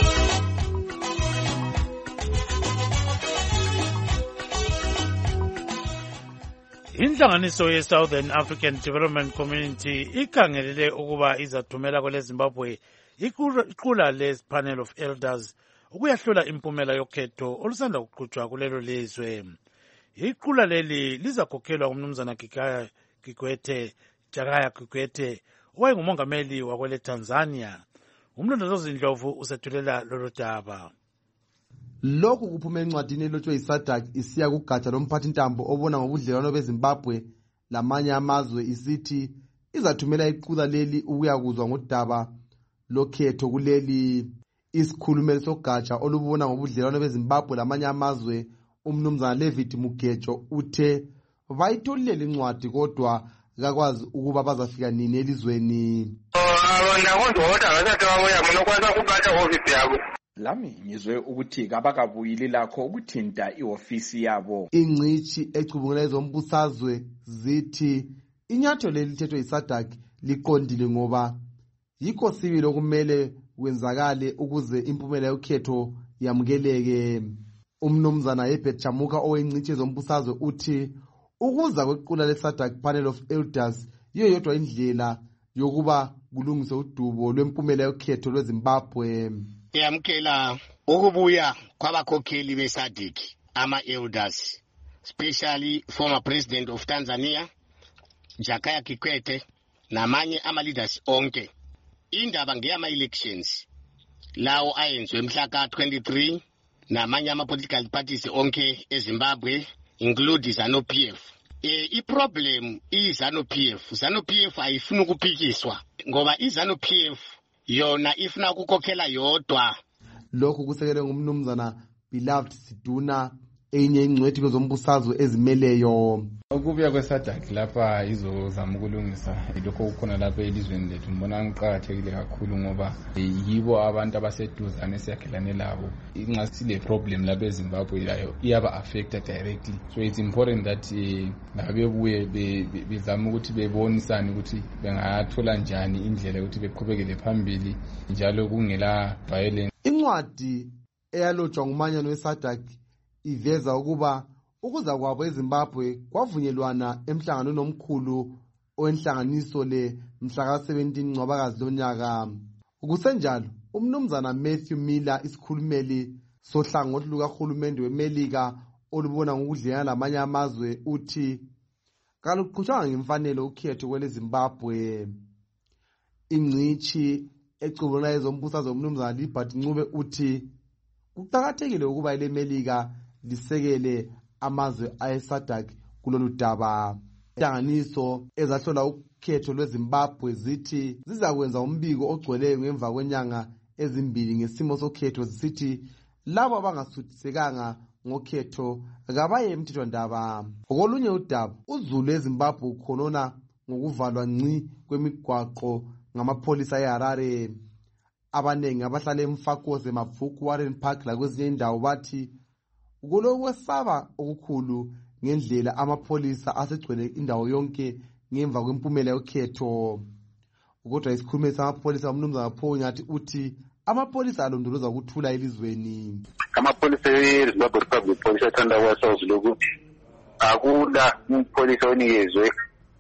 Inhlanganiso ye-Southern African Development Community ikhangelele ukuba izathumela kweleZimbabwe iqula le-Panel of Elders ukuyahlola impumela yokhetho olusanda kuqhutshwa kulelo lizwe. Iqula leli lizakhokhelwa ngumnumzana Jakaya Kikwete owayengumongameli wakwele Tanzania. Umlondolozi Ndlovu usethulela lolu daba. Lokhu kuphuma encwadini elotshwe yiSADC isiya kugatsha lomphathintambo obona ngobudlelwano beZimbabwe lamanye amazwe isithi izathumela iqula leli ukuyakuzwa ngodaba lokhetho kuleli. Isikhulumeli sogatsha olubona ngobudlelwano beZimbabwe lamanye amazwe umnumzana Levitt Mugejo uthe bayitholile incwadi kodwa kakwazi ukuba bazafika nini elizweni. Lami ngizwe ukuthi kabakabuyili lakho ukuthinta iofisi yabo. Ingcithi ecubungula ezombusazwe zithi inyathelo lelithethwe yiSADC liqondile ngoba yikho sibili okumele kwenzakale ukuze impumela yokhetho yamukeleke. Umnumzana Herbert Chamuka owengcithi ezombusazwe uthi ukuza kwequla leSADC Panel of Elders yiyo yodwa indlela yokuba kulungiswe udubo lwempumela yokhetho lweZimbabwe. Yamkela ukubuya kwabakhokheli beSADC ama-elders, especially former president of Tanzania Jakaya Kikwete namanye ama-leaders onke. Indaba ngeyama-elections lawo ayenzwe mhla ka-23 namanye ama-political parties onke eZimbabwe include ZANU-PF. I-problem i-ZANU-PF. ZANU-PF ayifuni ukuphikiswa ngoba i-ZANU-PF yona ifuna ukukhokhela yodwa. Lokhu kusekelwe ngumnumzana Beloved Siduna enye ingcwethi kwezombusazwe ezimeleyo. Ukubuya kweSADC lapha izozama ukulungisa lokho kukhona lapha elizweni lethu ngibona kuqakathekile kakhulu ngoba yibo abantu abaseduzane esiyakhelane labo. Inxa sile problem lapha eZimbabwe layo iyaba affected directly, so it's important that ngabebuye bezama ukuthi bebonisane ukuthi bengathola njani indlela ukuthi beqhubekele phambili njalo kungela violence. Incwadi eyalotshwa ngumanyano weSADC iveza ukuba ukuza kwabo eZimbabwe kwavunyelwana emhlanganweni omkhulu owenhlanganiso le mhla ka-17 Ncwabakazi lonyaka. Kusenjalo umnumzana Matthew Miller, isikhulumeli sohlangothi lukahulumende weMelika olubona ngokudlelana lamanye amazwe, uthi kaluqhutshwanga ngemfanelo ukhetho kweleZimbabwe. Ingcithi ecubungula ezombusazwe umnumzana Libert Ncube uthi kuqakathekile ukuba ileMelika lisekele amazwe ayeSADC kulolu daba. Inhlanganiso ezahlola ukhetho lweZimbabwe zithi zizakwenza umbiko ogcweleyo ngemva kwenyanga ezimbili ngesimo sokhetho, zisithi labo abangasuthisekanga ngokhetho kabaye emthethwandaba. Kolunye udaba, uZulu eZimbabwe ukhonona ngokuvalwa ngci kwemigwaqo ngamapholisa eHarare. Abanengi abahlala eMfakoze, Mavuku, Warren Park lakwezinye indawo bathi kulokwesaba okukhulu ngendlela amapholisa asegcwele indawo yonke ngemva kwempumela yokhetho. Kodwa isikhulumeli samapholisa uMnumzana Phonyathi uthi amapholisa alondoloza ukuthula elizweni. Amapholisa eZimbabwe Republic Police athanda kwaSouth lokuthi akula umpolisa onikezwe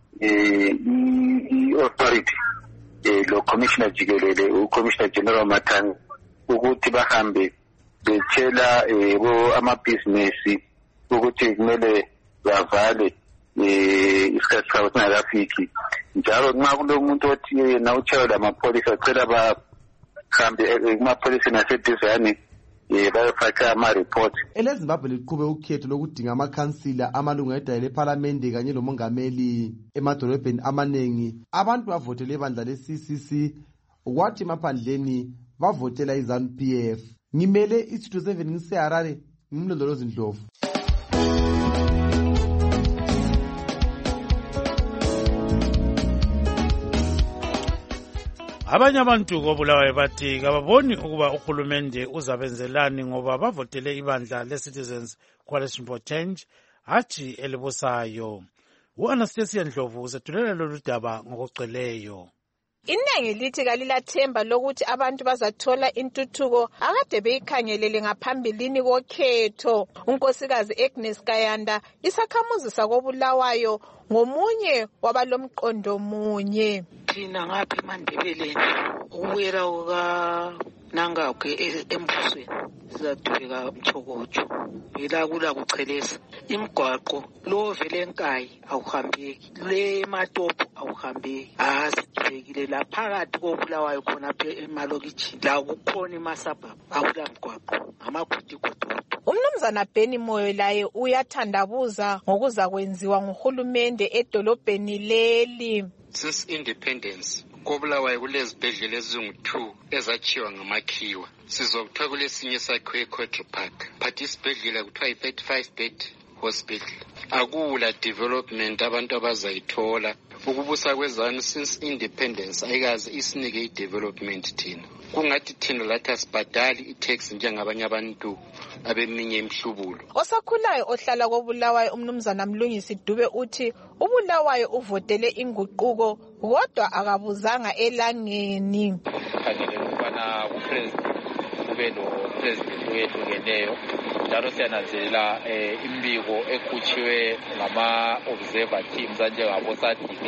i-authority lo commissioner jikelele uCommissioner General Matani ukuthi bahambe betshela amabhizinesi ukuthi kumele bavale isikhathi sabo singakafiki. Njalo nxa kulomuntu othi yena utshayela amapholisa acela bahambe kumapholisa naseduzane bayofaka ama-report. EleZimbabwe liqhube ukhetho lokudinga amakhansila, amalungu edale lephalamende kanye lomongameli emadolobheni amanengi. Abantu bavotele ibandla le-CCC kwathi emaphandleni bavotela iZANU-PF. Ngimele iStudio 7 ngiseHarare, ngimlondolozi Ndlovu. Abanye abantu koBulawayo bathi kababoni ukuba uhulumende uzabenzelani ngoba bavotele ibandla le-Citizens Coalition for Change hatshi elibusayo. U-Anastasia Ndlovu usethulela lolu daba ngokugcweleyo. Iningi lithi kalilathemba lokuthi abantu bazathola intuthuko akade beyikhangelele ngaphambilini kokhetho. Unkosikazi Agnes Kayanda isakhamuzi sakoBulawayo ngomunye wabalomqondo munye. Thina ngapha eMandebeleni ukuwela kukaNangagwe embusweni sizadubeka umthokotsho vela kula kuchelesa imigwaqo lo vele enkayi awuhambeki le matopo awuhambeki asidubekile la phakathi koBulawayo khona phe emalokitshini la kukhona emasabhabhu akula mgwaqo amagudigododo. Umnumzana Beni Moyo laye uyathandabuza ngokuza kwenziwa nguhulumende edolobheni leli. Since independence koBulawayo kulezibhedlela ezingu-2 ezakhiwa ngamakhiwa. Sizokuthiwa kulesinye sakhiwe eCotry Park, but isibhedlela kuthiwa yi-35 bed hospital. Akula development abantu abazayithola. Ukubusa kwezanu since independence ayikaze isinike i-development thina. Kungathi thina lathi asibhadali i-tax njengabanye abantu abeminye imhlubulo. Osakhulayo ohlala koBulawayo umnumzana Mlungisi Dube uthi uBulawayo uvotele inguquko kodwa akabuzanga elangeni. Khangele ukubana upresident kube lo president oyehlukeneyo njalo siyananzelela imbiko ekhutshiwe ngama-observer teams anjengabo SADC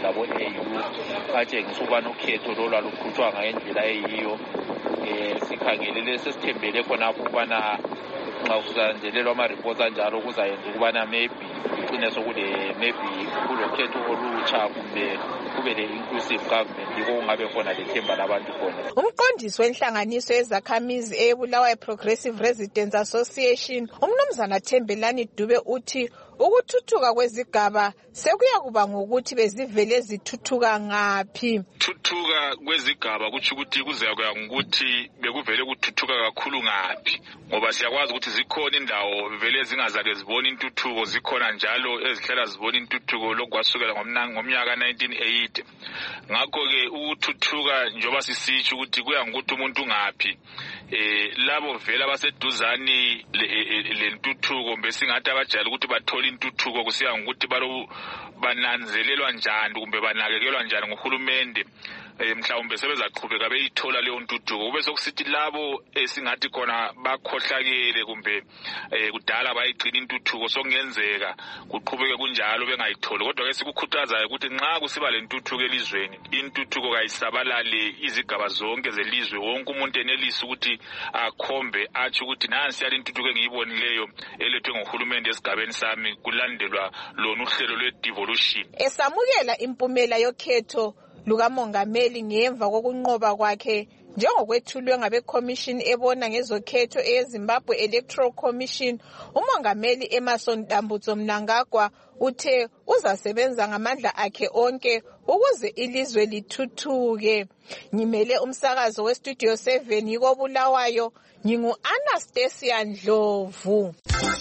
labo-AU atshengisa ukubana ukhetho lolu aluqhutshwa ngendlela eyiyo. Sikhangelele sesithembele khonapho ukubana nxa kusandelelwa ama-reports anjalo kuzayenza ukubana maybe kucine sokule maybe kulokhetho olutsha kumbe kube le-inclusive government yiko kungabe khona lethemba labantu khona. Umqondisi wenhlanganiso yezakhamizi eBulawayo Progressive Residents Association umnumzana Thembelani Dube uthi ukuthuthuka kwezigaba sekuya kuba ngokuthi bezivele zithuthuka ngaphi. Thuthuka kwezigaba kuthi ukuthi kuzakuya ngokuthi bekuvele kuthuthuka kakhulu ngaphi, ngoba siyakwazi ukuthi zikhona indawo vele zingazake zibona intuthuko, zikhona njalo ezihlala zibona intuthuko lokwasukela ngomnyaka 1980. Ngakho ke ukuthuthuka njoba sisitsho ukuthi kuya ngokuthi umuntu ngaphi, labo vele abaseduzani lentuthuko besingathi abajayela ukuthi bathole intuthuko kusiya ngokuthi bananzelelwa njani kumbe banakekelwa njani nguhulumende, mhlawumbe sebezaqhubeka beyithola leyo ntuthuko. Kube sokusithi labo esingathi khona bakhohlakele kumbe kudala bayigcina intuthuko sokungenzeka kuqhubeke kunjalo bengayitholi. Kodwa ke sikukhuthazayo ukuthi nxa kusiba lentuthuko elizweni, intuthuko kayisabalale izigaba zonke zelizwe, wonke umuntu enelisa ukuthi akhombe athi ukuthi nansi yale intuthuko engiyibonileyo elethwe nguhulumende esigabeni sami, kulandelwa lona uhlelo lwe-devolution. Esamukela impumela yokhetho lukamongameli ngemva kokunqoba kwakhe Njengokwethulwe ngabeCommission ebona ngezokhetho eZimbabwe Electoral Commission, uMongameli Emmerson Dambudzo Mnangagwa uthe uzasebenza ngamandla akhe onke ukuze ilizwe lithuthuke. Ngimele umsakazo weStudio 7 yikoBulawayo, ngingu-Anastasia Ndlovu.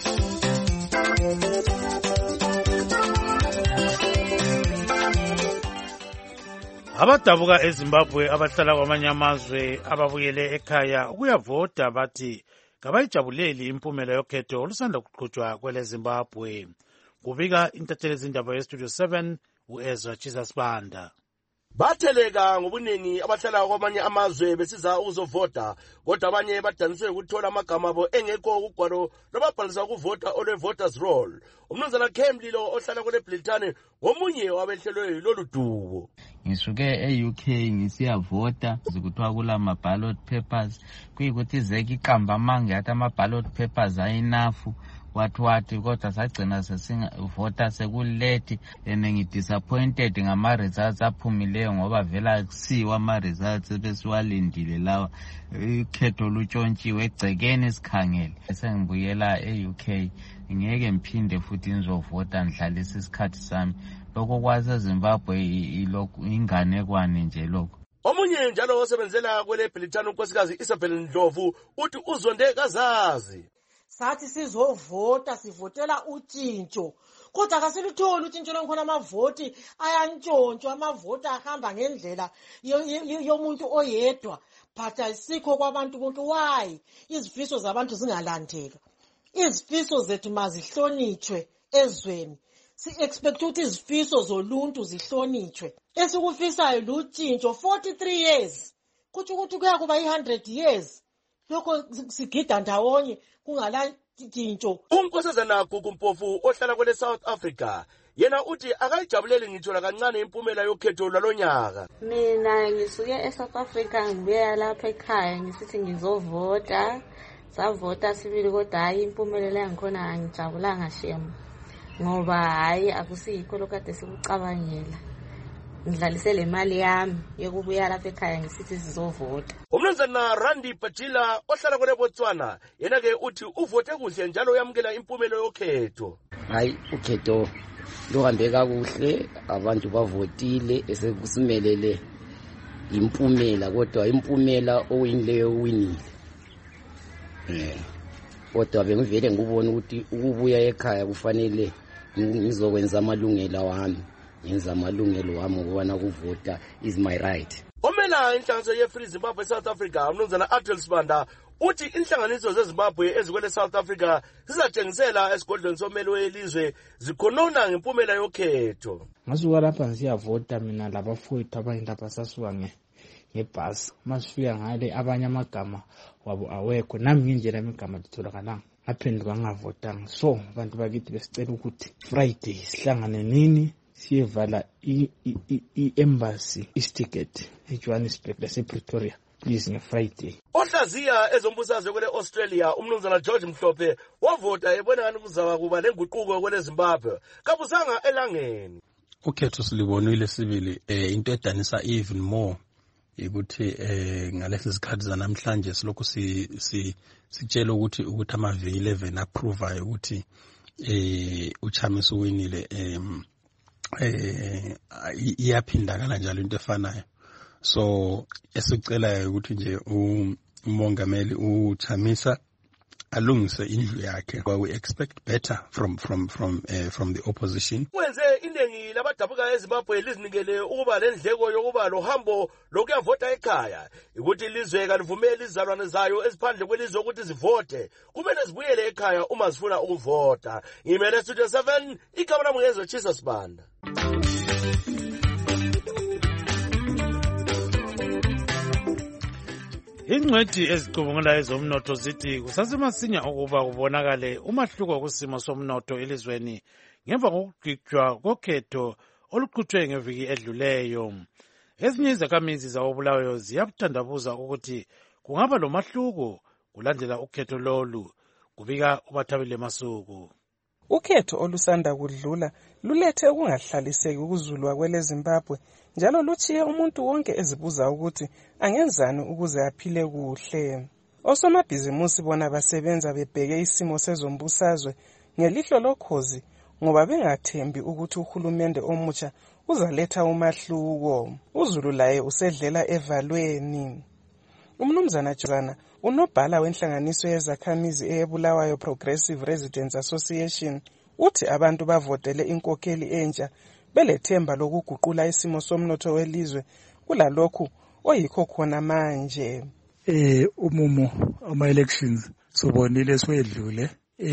Abadabuka eZimbabwe abahlala kwamanye amazwe ababuyele ekhaya ukuyavota bathi kabayijabuleli impumela yokhetho olusanda kuqhutshwa kwele Zimbabwe. Kubika intatheli zindaba yeStudio 7 uEzra Chisasibanda. Batheleka ngobuningi abahlala kwamanye amazwe besiza ukuzovota, kodwa abanye badaniswe ukuthola amagama abo engekho kugwalo lwababhalisa ukuvota olwe-voters roll. Umnumzana Khemlilo ohlala kule Britane ngomunye wabehlelwe lolu dubo. Ngisuke e-UK ngisiyavota zikuthiwa kula ma-ballot papers, kuyikuthi zeke iqamba amange athi ama-ballot papers ayinafu wathi kodwa sagcina sesingavota sekulate and ngidisappointed ngama-results aphumileyo ngoba vela kusiwa ama-results besiwalindile lawa ikhetho lutshontshiwe egcekeni sikhangele. Sengibuyela e-UK ngeke ngiphinde futhi ngizovota ngihlalisa isikhathi sami. Lokho kwaseZimbabwe inganekwane nje lokho. Omunye njalo osebenzela kwele Britane unkosikazi Isabel Ndlovu uthi uzonde kazazi. Sathi sizovota sivotela utshintsho, kodwa kasilitholi utshintsho lwakhona. Amavoti ayantshontshwa, amavoti ahamba ngendlela yomuntu oyedwa, but ayisikho kwabantu bonke. Why izifiso zabantu zingalandelwa? Izifiso zethu mazihlonitshwe ezweni. Si-expect ukuthi izifiso zoluntu zihlonitshwe. Esikufisayo lutshintsho 43 years, kuthi ukuthi kuyakuba 100 years. Lokho sigida ndawonye kungala tshintsho. Unkosazana Gugu Mpofu ohlala kwele South Africa yena uthi akayijabuleli ngithola kancane impumela yokhetho lalonyaka. Mina ngisuke eSouth Africa ngibuya lapha ekhaya ngisithi ngizovota. Savota sibili kodwa hayi impumelelo yangikhona angijabulanga shema. Ngoba hayi akusikho lokade sikucabangela. Ngidlalise le mali yami yokubuya lapha ekhaya ngisithi sizovota. Umnumzana Randy Pachila ohlala kwele Botswana yena ke uthi uvote kuhle njalo uyamukela impumelo yokhetho. Hayi ukhetho luhambe kakuhle, abantu bavotile esekusimelele impumela, kodwa impumela oyinleyo winile. Kodwa bengivele ngubona ukuthi ukubuya ekhaya kufanele ngizokwenza amalungelo wami. Ngenza amalungelo wami ukubona ukuvota is my right. Omela inhlanganiso ye-Free Zimbabwe South Africa umnumzana Adriel Sibanda uthi inhlanganiso zeZimbabwe ezikwele South Africa zizatshengisela esigodlweni someli welizwe zikhonona ngempumela yokhetho. Ngasuka lapha ngisiyavota mina labafowethu abanye lapha sasuka ngebhasi. Masifika ngale abanye amagama wabo awekho, nami ngendlela imigama litholakala ngaphenduka ngavotanga. So abantu bakithi besicela ukuthi Friday sihlangane nini siyevala i-embassy isiticket eJohannesburg lasePretoria please ngeFriday. Ohlaziya ezombusazwe kwele Australia umnumzana George Mhlophe wavota ebona ngani kuzaba kuba lenguquko kwele Zimbabwe kabuzanga elangeni. Ukhetho silibonile sibili into edanisa even more ukuthi ngalesi sikhathi zanamhlanje silokhu sitshela ukuthi ama-V 11 approve ukuthi uChamisa uwinile iyaphindakala njalo into efanayo. So esicelayo ukuthi nje umongameli uChamisa alungise indlu yakhe. We expect better from the opposition. Wenze iningi labadabuka eZimbabwe lizinikele ukuba lendleko yokuba lohambo lokuyavota ekhaya, ukuthi ilizwe kalivumeli izalwane zayo eziphandle kwelizwe ukuthi zivote, kumele zibuyele ekhaya uma zifuna ukuvota. Ngimele Studio 7 igama lami ngezo Chisasibanda. Ingcwethi ezicubungula ezomnotho zithi kusasemasinya ukuba kubonakale umahluko kusimo somnotho elizweni ngemva kokugqitywa kokhetho oluqhutywe ngeviki edluleyo. Ezinye izakhamizi zakoBulawayo ziyathandabuza ukuthi kungaba lomahluko kulandela ukhetho lolu. Kubika uBathabile Masuku. Ukhetho olusanda kudlula lulethe ukungahlaliseki kuzulwa kwele Zimbabwe njalo luchiye umuntu wonke ezibuza ukuthi angenzani ukuze aphile kuhle. Osomabhizimusi bona basebenza bebheke isimo sezombusazwe ngelihlo lokhozi ngoba bengathembi ukuthi uhulumende omutsha uzaletha umahluko. uZulu laye usedlela evalweni. Umnumzana Jozana unobhala wenhlanganiso yezakhamizi eyeBulawayo Progressive Residents Association uthi abantu bavotele inkokheli entsha belethemba lokuguqula isimo somnotho welizwe kulalokhu oyikho khona manje. Umumo ama-elections sobonile swedlule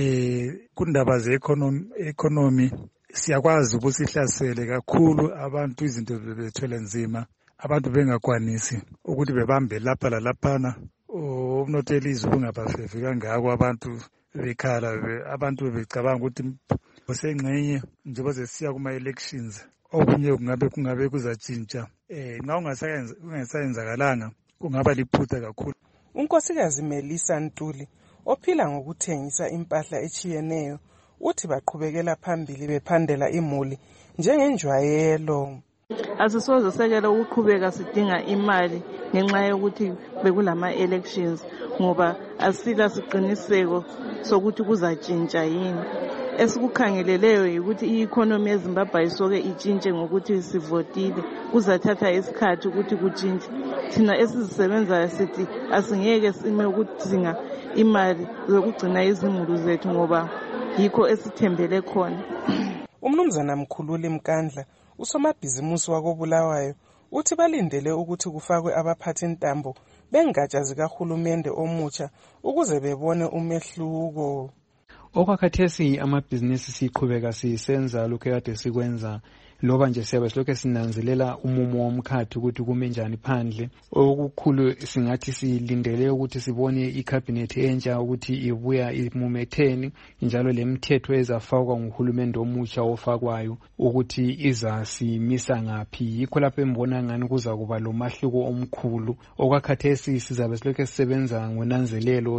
kundaba ze-economy siyakwazi ukuthi sihlasele kakhulu abantu izinto bebethwele nzima abantu bengakwanisi ukuthi bebambe lapha lalaphana umnotho elizwe ungabafevi kangako abantu bekhala abantu bebecabanga ukuthi osengxenye njengoba sesiya kuma-elections okunye kungabe kuzatshintsha nxa ungasayenzakalanga kungaba liphutha kakhulu. Unkosikazi Melissa Ntuli ophila ngokuthengisa impahla echiyeneyo uthi baqhubekela phambili bephandela imuli njengenjwayelo. Asisoze sekela ukuqhubeka sidinga imali ngenxa yokuthi bekulama elections ngoba asila siqiniseko sokuthi kuzatshintsha yini. Esikukhangeleleyo ukuthi i-economy yeZimbabwe isoke itshintshe ngokuthi sivotile kuzathatha isikhathi ukuthi kutshintshe. Thina esizisebenzayo sithi asingeke sime ukudinga imali zokugcina izimulu zethu ngoba yikho esithembele khona. Umnumzana Mkhululi Mkandla usomabhizimusi wakoBulawayo uthi balindele ukuthi kufakwe abaphathi ntambo bengatsha zikahulumende omutsha ukuze bebone umehluko. Okwakhathesi amabhizinisi siqhubeka sisenza lokho kade sikwenza loba nje siyabe silokho sinanzelela umumo womkhathi ukuthi kume njani phandle. Okukhulu singathi silindele ukuthi sibone icabinet entsha ukuthi ibuya imumetheni njalo lemithetho ezafakwa nguhulumende omutsha ofakwayo ukuthi izasimisa ngaphi. Yikho lapho embona ngani kuza kuba lomahluko omkhulu. Okwakhathesi sizabe silokho sisebenza ngonanzelelo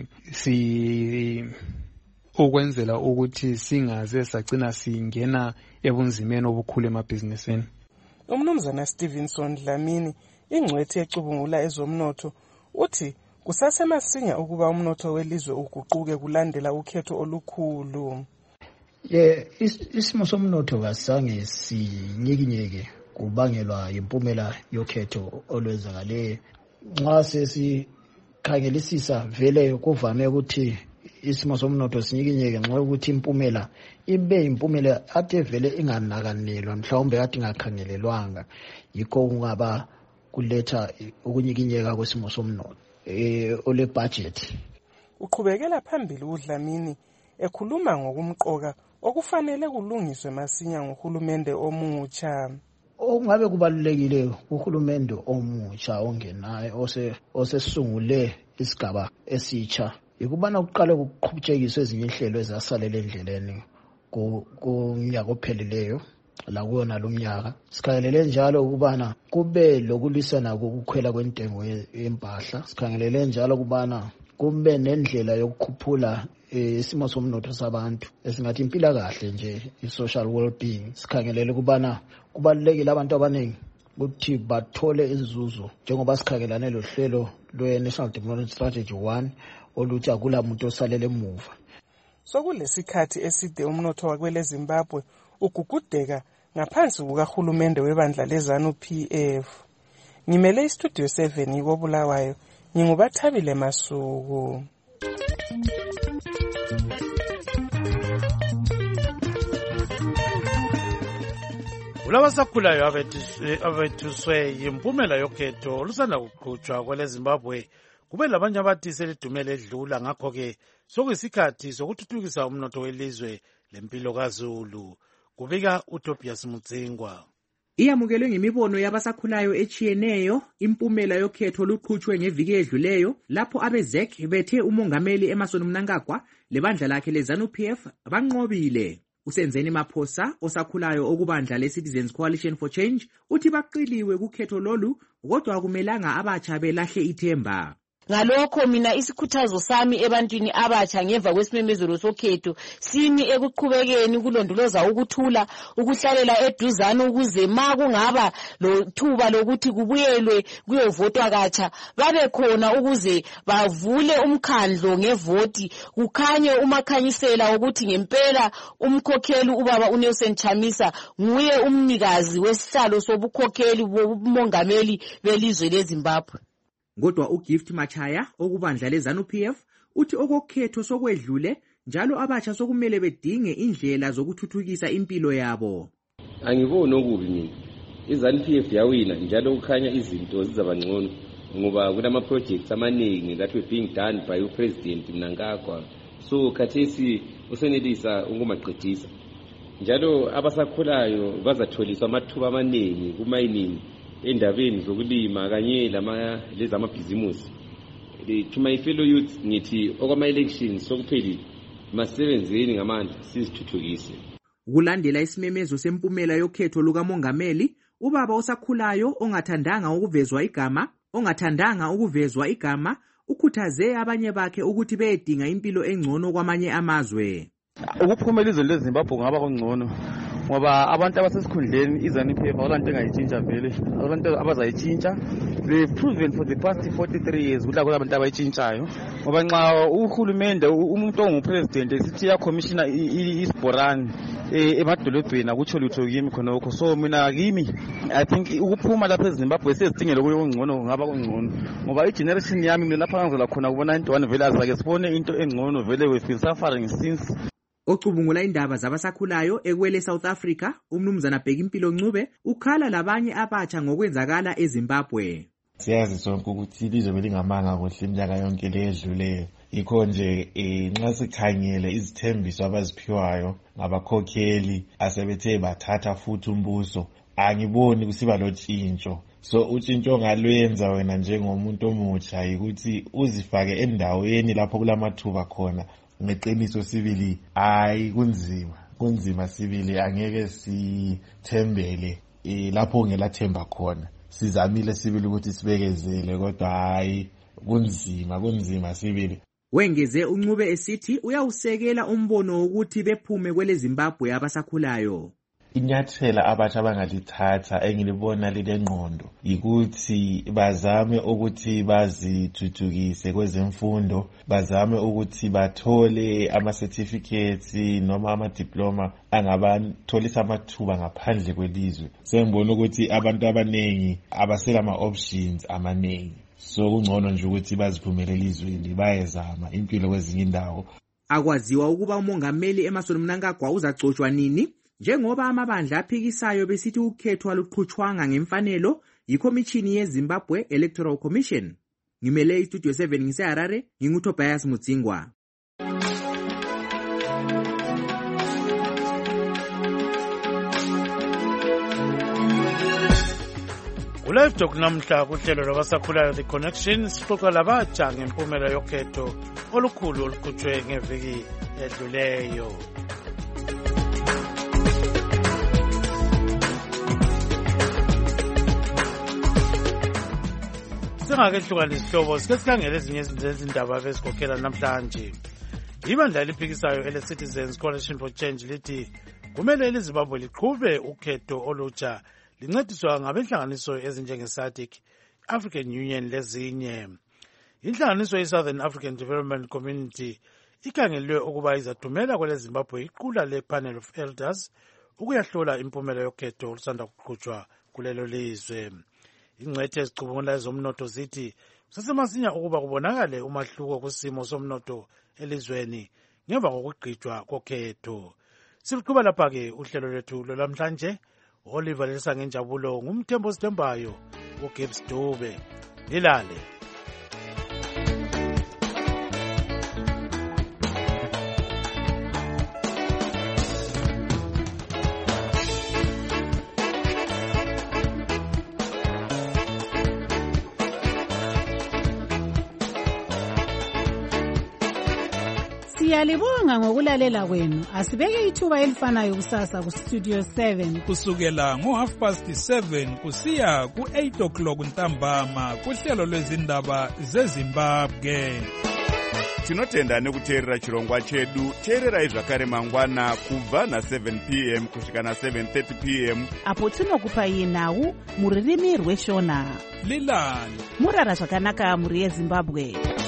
ukwenzela ukuthi singaze sagcina singena ebunzimeni obukhulu emabhizinisini. Umnumzana Stevenson Dlamini ingcwethi ecubungula ezomnotho uthi kusasemasinya ukuba umnotho welizwe uguquke kulandela ukhetho olukhulu. Isimo somnotho kasange sinyikinyeke kubangelwa impumela yokhetho olwenzakale. Nxa sesikhangelisisa vele kuvame ukuthi isimo somnotho sinyikinyeke nxa ukuthi impumela ibe impumela ade vele inganakanelwa mhlawumbe kade ingakhangelelwanga. Yikho kungaba kuletha ukunyikinyeka kwesimo somnotho ole budget. Uqhubekela phambili uDlamini ekhuluma ngokumqoka okufanele kulungiswe masinya nguhulumende omutsha. Okungabe kubalulekile uhulumende omutsha ongenayo osesungule isigaba esitsha ikubana kuqale kuqhubekiswe ezinye inhlelo ezasalela endleleni kunyaka ophelileyo la kuyona lo mnyaka. Sikhangelele njalo ukubana kube lokulwisana kokukhwela kwentengo yempahla. Sikhangelele njalo ukubana kube nendlela yokukhuphula isimo somnotho sabantu esingathi impilakahle nje i-social well-being. Sikhangelele ukubana kubalulekile abantu abaningi ukuthi bathole inzuzo njengoba sikhangelane lohlelo lwe-National Development Strategy 1 oluthi akula muntu osalele emuva. Sokulesikhathi eside umnotho wakwele Zimbabwe ugugudeka ngaphansi kukahulumende webandla leZANU-PF. Ngimele istudio 7 yikoBulawayo ngingubathabile Masuku. Kulabasakhulayo abethuswe yimpumela yokhetho olusanda kuqhutshwa kwele Zimbabwe kube labanye abathi selidumele edlula. Ngakho-ke sokuyisikhathi sokuthuthukisa umnotho welizwe lempilo kaZulu. Kubika uTobias Mutsingwa. Iyamukelwe ngemibono yabasakhulayo echiyeneyo impumela yokhetho luqhutshwe ngeviki edluleyo lapho abezek bethe umongameli Emmerson Mnangagwa lebandla lakhe leZANU-PF banqobile. Usenzeni Maphosa osakhulayo okubandla leCitizens Coalition for Change uthi baqiliwe kukhetho lolu kodwa akumelanga abatsha belahle ithemba. ngalokho mina isikhuthazo sami ebantwini abatsha ngemva kwesimemezelo sokhetho simi ekuqhubekeni kulondoloza ukuthula ukuhlalela eduzane ukuze ma kungaba lothuba lokuthi kubuyelwe kuyovotwa katsha babe khona ukuze bavule umkhandlo ngevoti kukhanye umakhanyisela ukuthi ngempela umkhokheli ubaba uNelson Chamisa nguye umnikazi wesihlalo sobukhokheli bomongameli belizwe leZimbabwe. Kodwa uGift Machaya okubandla leZANU-PF uthi okokhetho sokwedlule njalo abatsha sokumele bedinge indlela zokuthuthukisa impilo yabo. Angiboni okubi mina. iZANU-PF yawina njalo kukhanya izinto zizabangcono ngoba kulama projects amaningi that were being done by uPresident Mnangagwa. So khathesi usenelisa ukumaqedisa. Njalo abasakhulayo bazatholiswa amathuba amaningi kumayiningi endabeni zokulima kanye lezamabhizimusi. To my fellow youth ngithi okwama elections sokuphelile masebenzeni ngamandla sizithuthukise. Kulandela isimemezo sempumela yokhetho lukamongameli, ubaba osakhulayo ongathandanga ukuvezwa igama ukhuthaze abanye bakhe ukuthi bedinga impilo engcono kwamanye amazwe. Ukuphumela izwe leZimbabwe ngaba kungcono ngoba abantu abasesikhundleni iZANU-PF abantu engayitshintsha vele abantu abazayitshintsha. They've proven for the past 43 years ukuthi abantu abayitshintshayo ngoba nxa uhulumende umuntu ongupresident esithi ya commissioner isibhorani emadolobheni akutsho lutho kimi khonokho. So mina kimi I think ukuphuma lapha eZimbabwe sezidingele okungcono ngaba kungcono ngoba igeneration yami mina lapha ngizela khona kubona into one vele azake sibone into engcono vele we've been suffering since. Ocubungula indaba zabasakhulayo ekwele South Africa, umnumzana Bhekimpilo Ncube ukhala labanye abatsha ngokwenzakala eZimbabwe. Siyazi sonke ukuthi ilizwe belingamanga kuhle iminyaka yonke ledluleyo. Yikho nje nxa sikhangele izithembiso abaziphiwayo ngabakhokheli asebethe bathatha futhi umbuso, angiboni kusiba lotshintsho. So utshintsho ongalwenza wena njengomuntu omutsha yikuthi uzifake endaweni lapho kulamathuba khona. Ngeqiniso sibili hayi kunzima sibili angeke sithembele lapho ngelathemba khona. Sizamile sibili ukuthi sibekezele kodwa hayi kunzima sibili. Wengeze uNcube esithi uyawusekela umbono ukuthi bephume kwele Zimbabwe abasakhulayo. Inyathela abatsha abangalithatha engilibona lilengqondo yikuthi bazame ukuthi bazithuthukise kwezemfundo, bazame ukuthi bathole ama-certificates noma ama-diploma angabatholisa amathuba ngaphandle kwelizwe. Sengibona ukuthi abantu abaningi abasela ama-options amaningi, so kungcono nje ukuthi baziphumele elizweni bayezama impilo kwezinye indawo. Akwaziwa ukuba umongameli Emmerson Mnangagwa uzacotshwa nini njengoba amabandla aphikisayo besithi ukhetho aluqhutshwanga ngemfanelo yikhomishini yeZimbabwe Electoral Commission. Ngimele iStudio 7 ngiseHarare, nginguTobias Mutsingwa. Ulive Talk namhla kuhlelo lwabasakhulayo The Connection sixoxa labatsha ngempumela yokhetho olukhulu oluqhutshwe ngeviki edluleyo. Singakehlukanisa isihlobo sike sikhangele ezinye izindaba ebesikhokhela namhlanje. Ibandla eliphikisayo ele-Citizens Coalition for Change lithi kumele iZimbabwe liqhube ukhetho olutsha lincediswa ngabenhlanganiso ezinjenge-SADC, African Union lezinye. Inhlanganiso ye-Southern African Development Community ikhangelwe ukuba izathumela kweleZimbabwe iqula le-Panel of Elders ukuyahlola impumela yokhetho olusanda kuqhutshwa kulelo lizwe. Ingcwethe ezicubungula ezomnotho zithi kusasemasinya ukuba kubonakale umahluko kusimo somnotho elizweni ngemva kokugqitshwa kokhetho. Siluqhuba lapha-ke uhlelo lwethu lwalamhlanje. Oliver Lesa ngenjabulo ngumthembo sithembayo uGibbs Dube. Lilale. Siyalibonga ngokulalela kwenu. Asibeke ithuba elifanayo kusasa ku Studio 7 kusukela ngo7:30 kusiya ku8 o'clock ntambama kuhlelo lwezindaba zeZimbabwe. Tinotenda nekuteerera chirongwa chedu. Teererai zvakare mangwana kubva na7 p.m. kusvika na7:30 p.m. apo tinokupai nhau muririmi rweshona. Lilani murara zvakanaka muri yeZimbabwe.